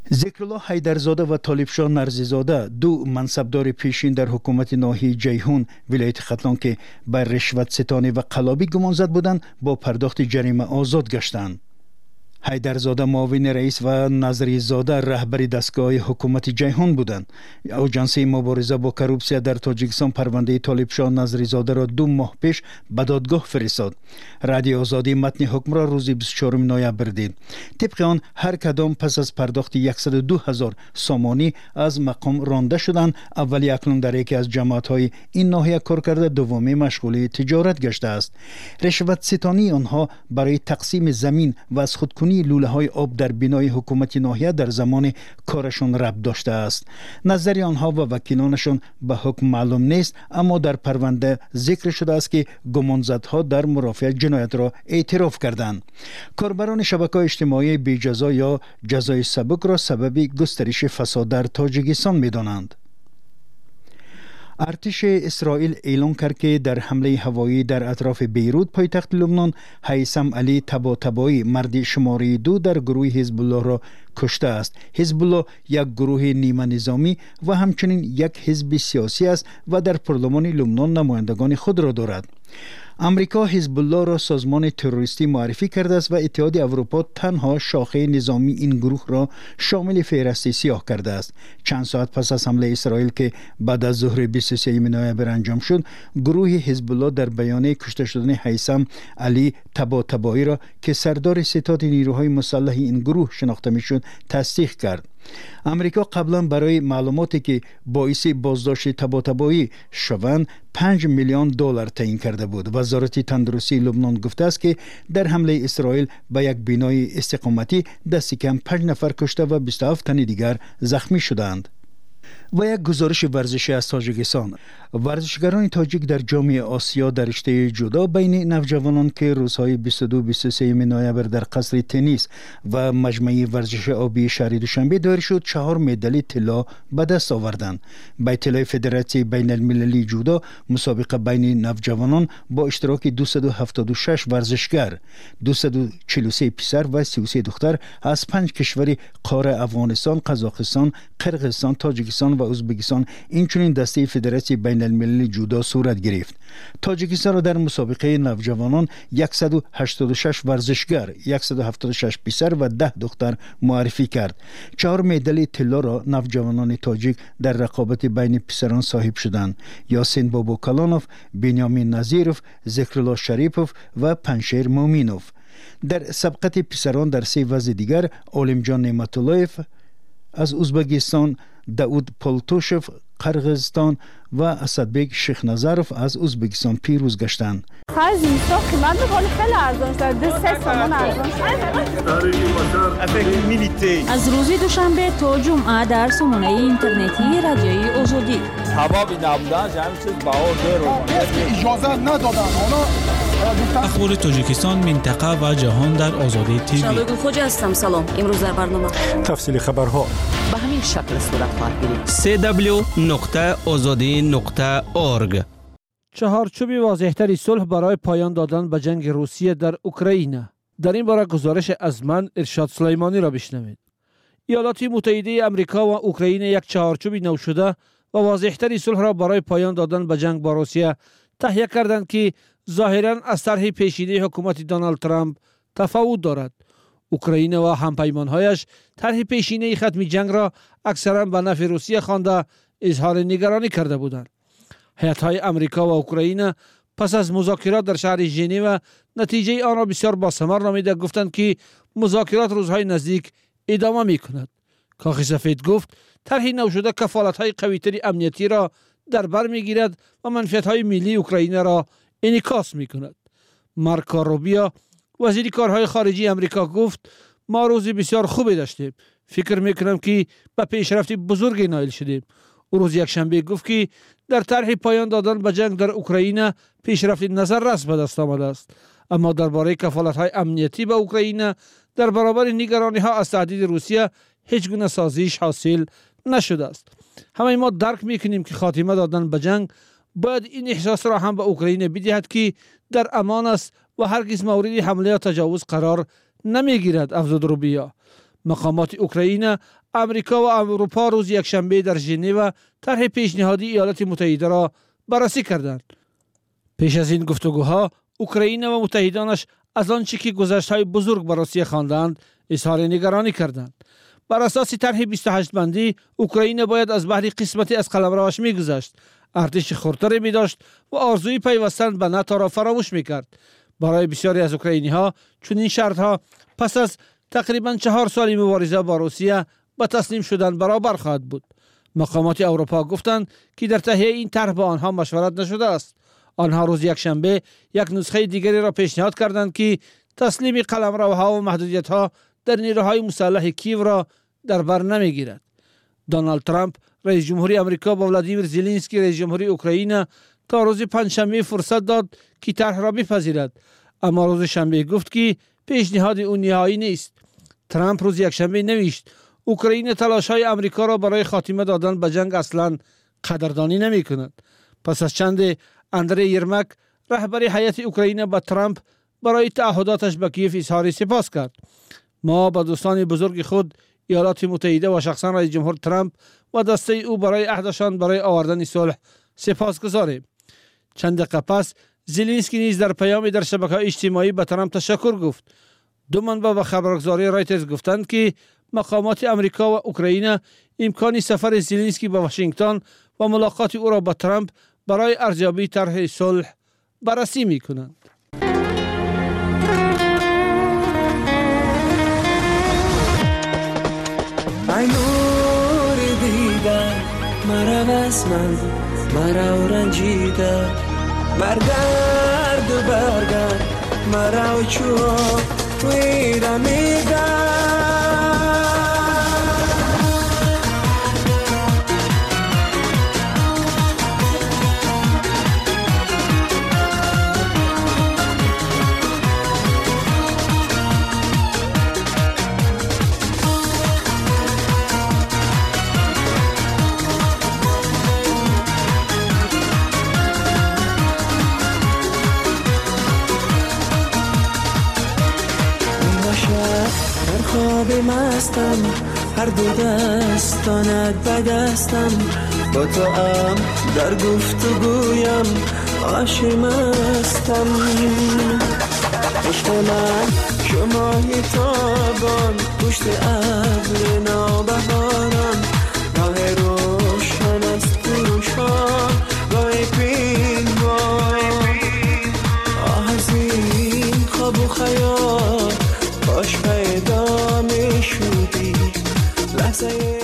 ذکرالله حیدرزاده و طالبشاه نرزیزاده دو منصبدار پیشین در حکومت ناحیه جیهون ولایت ختلان که بر رشوت ستانی و قلابی گمانزد بودند با پرداخت جریمه آزاد گشتند. حیدرزاده معاون رئیس و نظریزاده رهبر دستگاه حکومت جیهون بودند. آژانس مبارزه با کروپسیا در تاجیکستان پرونده طالبشاه نظریزاده را 2 ماه پیش به دادگاه فرستاد. رادیو آزادی متن حکم را روز 24 نوامبر دید. طبق آن هر کدام پس از پرداخت 102,000 سامانی از مقام رانده شدند. اولی اکنون در یکی از جماعت‌های این ناحیه کار کرده، دومی مشغول تجارت گشته است. رشوت ستانی آنها برای تقسیم زمین و از خودکنی لوله های آب در بینای حکومت ناحیه در زمان کارشان ربط داشته است. نظر آنها و وکیلانشان به حکم معلوم نیست، اما در پرونده ذکر شده است که گمانزدها در مرافعه جنایت را اعتراف کردند. کاربران شبکه‌های اجتماعی بی جزا یا جزای سبک را سبب گسترش فساد در تاجیکستان می‌دانند. ارتش اسرائیل اعلام کرد که در حمله هوایی در اطراف بیروت پایتخت لبنان هیثم علی طباطبایی مرد شماره 2 در گروه حزب الله را کشته است. حزب الله یک گروه نیمه نظامی و همچنین یک حزب سیاسی است و در پارلمان لبنان نمایندگان خود را دارد. امریکا حزب الله را سازمان تروریستی معرفی کرده است و اتحاد اروپا تنها شاخه نظامی این گروه را شامل فهرست سیاه کرده است. چند ساعت پس از حمله اسرائیل که بعد از ظهر 23 نوامبر انجام شد، گروه حزب الله در بیانیه کشته شدن هیثم علی طباطبایی را که سردار ستاد نیروهای مسلح این گروه شناخته میشد تصدیق کرد. امریکا قبلا برای معلوماتی که باعث بازداشت طباطبایی شوند 5 میلیون دلار تعیین کرده بود. وزارت تندرستی لبنان گفته است که در حمله اسرائیل به یک بینای استقامتی دست کم 5 نفر کشته و 27 تن دیگر زخمی شدند. و یک گزارش ورزشی از تاجیکستان. ورزشگران تاجیک در جام آسیا در رشته جودو بین نوجوانان که روزهای 22-23 نوامبر در قصر تنیس و مجمع ورزش آبی شهر دوشنبه دایر شد 4 مدال طلا به دست آوردند. به اطلاع فدراسیون بین المللی جودو، مسابقه بین نوجوانان با اشتراک 276 ورزشگر، 243 پسر و 33 دختر از 5 کشور قاره افغانستان، قزاقستان، قرقیزستان، تاجیکستان و ازبکستان اینچنین دسته فدراسیون بین المللی جودو صورت گرفت. تاجیکستان را در مسابقه نوجوانان 186 ورزشگر، 176 پسر و 10 دختر معرفی کرد. 4 مدال طلا را نوجوانان تاجیک در رقابت بین پسران صاحب شدند. یاسین بابوکالانوف، بنیامین نظیروف، ذکرالله شریپوف و پنشیر مومینوف. در سبقت پسران در 3 وزن دیگر عالمجان نعمتاللهیف از ازبکستان، داود پولتوشف قرقیزستان و اسدبک شیخ نظروف از ازبکستان پیروز گشتند. خرج اینستا قیمت می‌کنه خیلی ارزان شده، 3 سامان ارزان شده. از روز دوشنبه تا جمعه در سامانه اینترنتی رادیوی آزادی. حبابی نبودن همین چیز بهار داره. اجازه ندادن. اخبار تاجیکستان، منطقه و جهان در آزادی تیوی. شادو خوجا هستم. سلام. امروز در برنامه تفصیل خبرها به همین شکل صورت خواهد گرفت. www.azadi.org. چهارچوب واضح‌تری صلح برای پایان دادن به جنگ روسیه در اوکراین. در این باره گزارش از من ارشاد سلیمانی را بشنوید. ایالات متحده آمریکا و اوکراین یک چهارچوب نو شده و واضح‌تری صلح را برای پایان دادن به جنگ با روسیه تهیه کردند که ظاهراً از طرح پیشینه حکومت دونالد ترامپ تفاوت دارد. اوکراین و همپیمان‌هایش طرح پیشینه ختم جنگ را اکثراً به نفع روسیه خوانده اظهار نگرانی کرده بودند. هیئت‌های آمریکا و اوکراین پس از مذاکرات در شهر ژنو نتیجه آن را بسیار باثمر نامیده گفتند که مذاکرات روزهای نزدیک ادامه می‌کند. کاخ سفید گفت طرح نو شده کفالت‌های قوی‌تر امنیتی را در بر می‌گیرد و منفعت‌های ملی اوکراین را انعکاس می‌کند. مارکو روبیو وزیر کارهای خارجی آمریکا گفت ما روزی بسیار خوبی داشتیم. فکر می‌کنم که به پیشرفت بزرگی نائل شدیم. او روز یکشنبه گفت که در طرح پایان دادن به جنگ در اوکراین پیشرفت نظررس به دست آمده است، اما درباره کفالت‌های امنیتی به اوکراین در برابر نگرانی‌ها از تهدید روسیه هیچ گونه سازش حاصل نشده است. همه ما درک می‌کنیم که خاتمه دادن به جنگ باید این احساس را هم به اوکراین بدهد که در امان است و هرگز مورد حمله یا تجاوز قرار نمی‌گیرد. افزود روبیا. مقامات اوکراین امریکا و اروپا روز یکشنبه در ژنو طرح پیشنهادی ایالات متحده را بررسی کردند. پیش از این گفتگوها اوکراین و متحدانش از آنچه که گذشت‌های بزرگ بر روسیه خواندند اظهار نگرانی کردند. بر اساس طرح 28 بندی اوکراین باید از بحر قسمتی از قلمروش می‌گذشت، ارتش خردتری می‌داشت و آرزوی پیوستن به ناتو را فراموش می‌کرد. برای بسیاری از اوکراینی‌ها چنین شرط‌ها پس از تقریباً 4 سال مبارزه با روسیه به تسلیم شدن برابر خواهد بود. مقامات اروپا گفتند که در تهیه این طرح با آنها مشورت نشده است. آنها روز یکشنبه یک نسخه دیگری را پیشنهاد کردند که تسلیم قلمروها و محدودیت‌ها در نیروهای مسلح کیو را در بر نمیگیرد. دونالد ترامپ رئیس جمهوری آمریکا با ولادیمیر زلنسکی رئیس جمهوری اوکراین تا روز پنجشنبه فرصت داد که طرح را بپذیرد، اما روز شنبه گفت که پیشنهاد او نهایی نیست. ترامپ روز یکشنبه نوشت اوکراین تلاش‌های آمریکا را برای خاتمه دادن به جنگ اصلاً قدردانی نمی‌کند. پس از چند اندری یرمک رهبر هیئت اوکراین با ترامپ برای تعهداتش به کیف اظهار سپاس کرد. ما با دوستان بزرگ خود ایالات متحده و شخصا رئیس جمهور ترامپ و دسته او برای عهدشان برای آوردن صلح سپاسگزاریم. چند دقیقه پس زلنسکی نیز در پیامی در شبکه‌های اجتماعی به ترامپ تشکر گفت. دو منبع به خبرگزاری رایترز گفتند که مقامات آمریکا و اوکراین امکان سفر زلنسکی به واشنگتن و ملاقات او را با ترامپ برای ارزیابی طرح صلح بررسی می‌کنند. ای نور دیدن مرا از مرا رنجیده برگرد و برگرد مرا چو ویرا میدن خواب مستم هر دو دستانت به دستم با تو هم در گفتگویم عاشق مستم عشق من شمای تابان پشت ابر نابهاران راه روشن است پوشان راه پیمان از این خواب و خیال باش پیدا می شدی لحظه.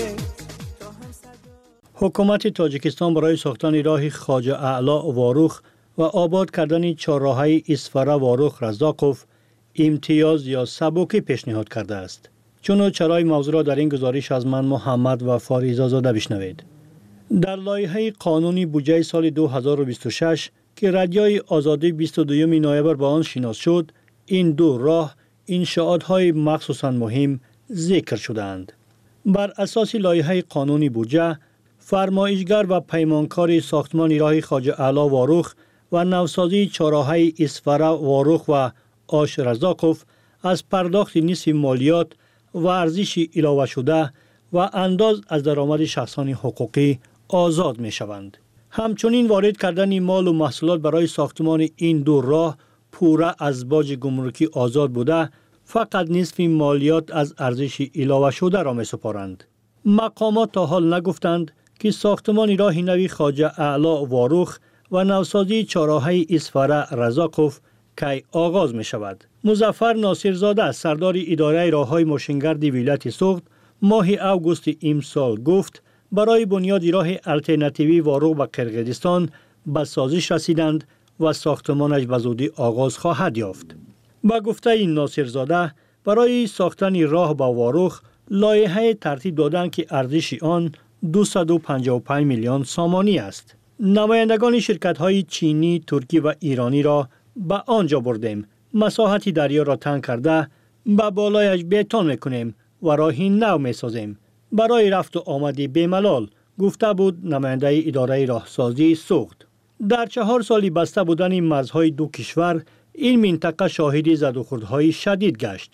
حکومت تاجیکستان برای ساختن راه خواجه اعلی واروخ و آباد کردن چهارراه‌های اسفره واروخ رزاقوف امتیاز یا سبوکی پیشنهاد کرده است. چرای موضوع را در این گزارش از من محمد و فاریزا زاده بشنوید. در لایحه قانونی بودجه سال 2026 که رادیوی آزادی 22 نوامبر با آن شناس شد، این دو راه انشاءات‌های مخصوصاً مهم ذکر شدند. بر اساس لایحه قانونی بودجه، فرمایشگر و پیمانکار ساختمان راه خواجه اعلی واروخ و نوسازی چهارراه‌های اسفره واروخ و آش رزاقوف از پرداخت نصف مالیات و ارزش علاوه شده و انداز از درآمد شخصان حقوقی آزاد می شوند. همچنین وارد کردن مال و محصولات برای ساختمان این دو راه پوره از باج گمرکی آزاد بوده، فقط نصف مالیات از ارزش علاوه شده را می سپارند. مقامات تا حال نگفتند که ساختمان راه نوی خواجه اعلی واروخ و نوسازی چهارراه‌های اسفره رزاقوف کی آغاز می شود. مظفر ناصرزاده سردار اداره راههای ماشینگرد ولایت سوخت ماه اوگوست امسال گفت برای بنیاد راه الترناتیوی واروخ به قرقیزستان به سازش رسیدند و ساختمانش به زودی آغاز خواهد یافت. با گفته این ناصرزاده برای ساختن راه با واروخ لایحه ترتیب دادند که ارزش آن 255 میلیون سامانی است. نمایندگان شرکت‌های چینی، ترکی و ایرانی را به آنجا بردیم. مساحت دریا را تنگ کرده به بالایش بتون میکنیم و راهی نو میسازیم. برای رفت و آمدی بیملال، گفته بود نماینده اداره راهسازی سوخت. در 4 سالی بسته بودن مرزهای دو کشور، این منطقه شاهد زد و خوردهای شدید گشت.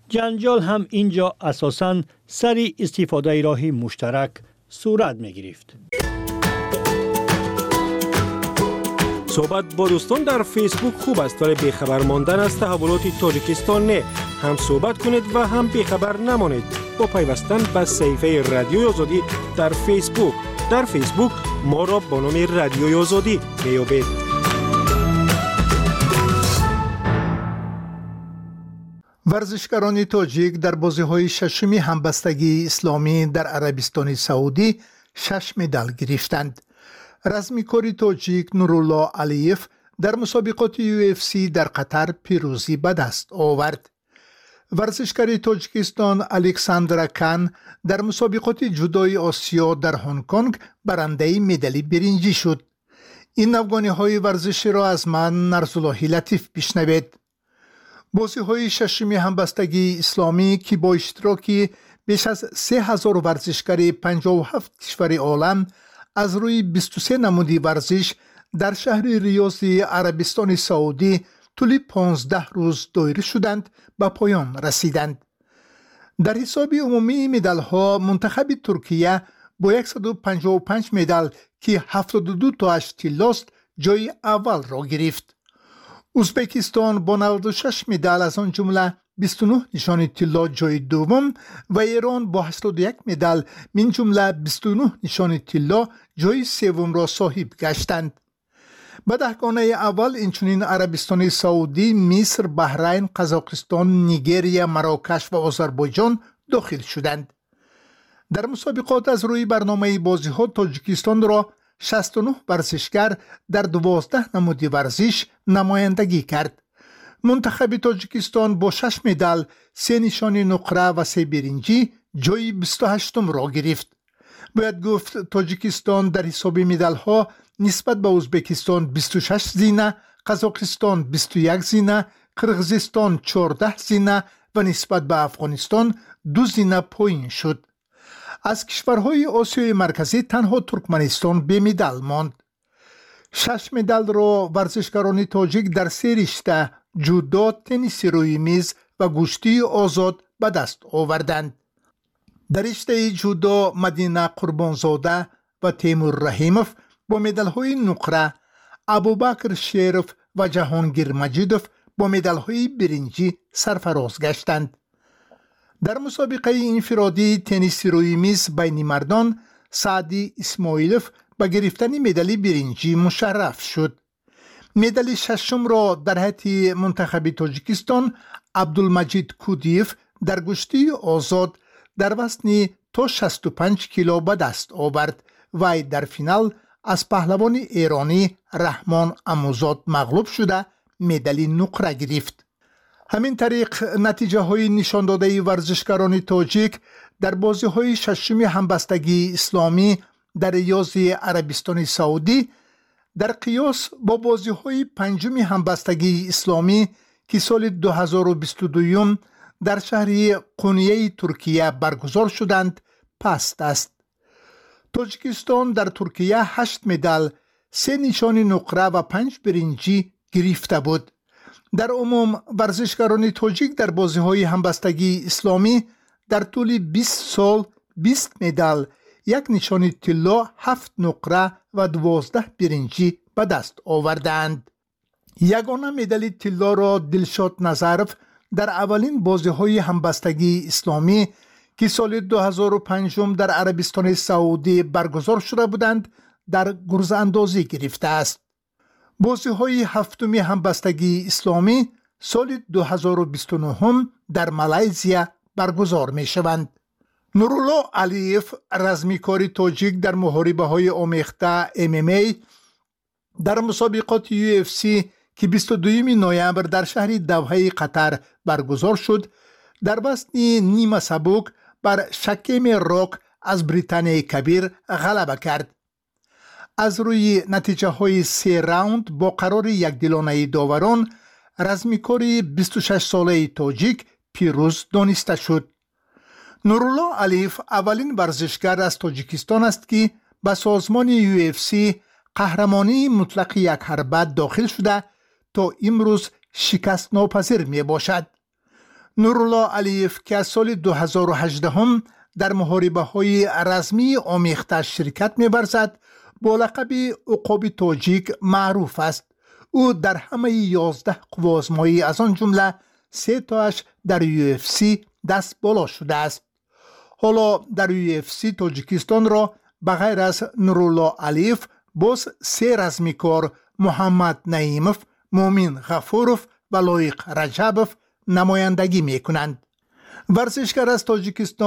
جنجال هم اینجا اساساً سری استفاده راهی مشترک صورت می گرفت. صحبت با دوستان در فیسبوک خوب است ولی بیخبر ماندن از تحولات تاجیکستان نه. هم صحبت کنید و هم بیخبر نمانید با پیوستن به صفحه رادیوی آزادی در فیسبوک. در فیسبوک ما را با نام رادیوی آزادی میابید. ورزشکاران تاجیک در بازی‌های ششمی همبستگی اسلامی در عربستان سعودی 6 مدال گرفتند. رزمیکار تاجیک نورالله علیف در مسابقات UFC در قطر پیروزی به دست آورد. ورزشکار تاجیکستان الکساندر کان در مسابقات جودوی آسیا در هنگ کنگ برنده مدال برنجی شد. این افغانی‌های ورزشی را از من نرسالله لطیف بشنوید. بازی‌های ششمی همبستگی اسلامی که با اشتراک بیش از 3000 ورزشکار 57 کشور عالم از روی 23 نمودی ورزش در شهر ریاض عربستان سعودی طول 15 روز دایر شدند به پایان رسیدند. در حساب عمومی مدال‌ها منتخب ترکیه با 155 مدال که 72 تاش طلاست جای اول را گرفت. ازبکستان با 96 مدال از آن جمله 29 نشان طلا جای دوم و ایران با 81 مدال من جمله 29 نشان طلا جای سوم را صاحب گشتند. به دهگانه اول اینچنین عربستان سعودی، مصر، بحرین، قزاقستان، نیگریا، مراکش و آذربایجان داخل شدند. در مسابقات از روی برنامه بازی‌ها تاجیکستان را 69 ورزشکار در 12 نمودی ورزش نمایندگی کرد. منتخب تاجیکستان با 6 مدال، 3 نشان نقره و 3 برنجی جای 28م را گرفت. باید گفت تاجیکستان در حساب مدال‌ها نسبت به ازبکستان 26 زینه، قزاقستان 21 زینه، قرغیزستان 14 زینه و نسبت به افغانستان 2 زینه پایین شد. از کشورهای آسیای مرکزی تنها ترکمنستان به مدال ماند. 6 مدال را ورزشکاران تاجیک در 3 رشته جودو، تنیس روی میز و گشتی آزاد به دست آوردند. در رشته جودو مدینه قربانزاده و تیمور رحیموف با مدال‌های نقره، ابوبکر شریف و جهانگیر مجیدوف با مدال‌های برنجی سرفراز گشتند. در مسابقه انفرادی تنیس روی میز بین مردان، سعدی اسماعیلوف با گرفتن مدال برنجی مشرف شد. مدال ششم را در حیط منتخب تاجیکستان عبدالمجید کودیف در گشتی آزاد در وزن تا 65 کیلو به دست آورد و در فینال از پهلوان ایرانی رحمان اموزاد مغلوب شده مدال نقره گرفت. همین طریق نتیجه های نشان داده ورزشکاران تاجیک در بازی های ششم همبستگی اسلامی در ریاض عربستان سعودی در قیاس با بازی های پنجم همبستگی اسلامی که سال 2022 در شهر قونیه ترکیه برگزار شدند پست است. تاجیکستان در ترکیه 8 مدال، 3 نشان نقره و 5 برنجی گرفته بود. در عموم ورزشکاران تاجیک در بازی‌های همبستگی اسلامی در طول 20 سال 20 مدال، 1 نشان طلا، 7 نقره و 12 برنجی به دست آوردند. یگانه مدال طلا را دلشاد نظرف در اولین بازی‌های همبستگی اسلامی که سال 2005 در عربستان سعودی برگزار شده بودند در گرز اندازی گرفته است. بازی‌های هفتم همبستگی اسلامی سال 2029 در مالایزیا برگزار می‌شوند. نورالله علیف رزمیکار تاجیک در محاربه‌های آمیخته MMA در مسابقات UFC که 22 نوامبر در شهر دوحه قطر برگزار شد در وزن نیمه سبک بر شکیم راک از بریتانیای کبیر غلبه کرد. از روی نتیجه های 3 راوند با قرار یکدلانه داوران رزمیکار 26 ساله تاجیک پیروز دانسته شد. نورالله علیف اولین ورزشکار از تاجیکستان است که به سازمان UFC قهرمانی مطلق یک حربه داخل شده تا امروز شکست ناپذیر می باشد. نورالله علیف که از سال 2018 هم در محاربه های رزمی آمیخته شرکت می‌ورزد، با لقب عقاب تاجیک معروف است. او در همه 11 قوازمایی از آن جمله 3 تاش در UFC دست بالا شده است. حالا در UFC تاجیکستان را بغیر از نورالله علیف باز 3 رزمیکار محمد نعیمов، مومن غفورov و لایق رجبov نمایندگی می کنند. ورزشکار از تاجیکستان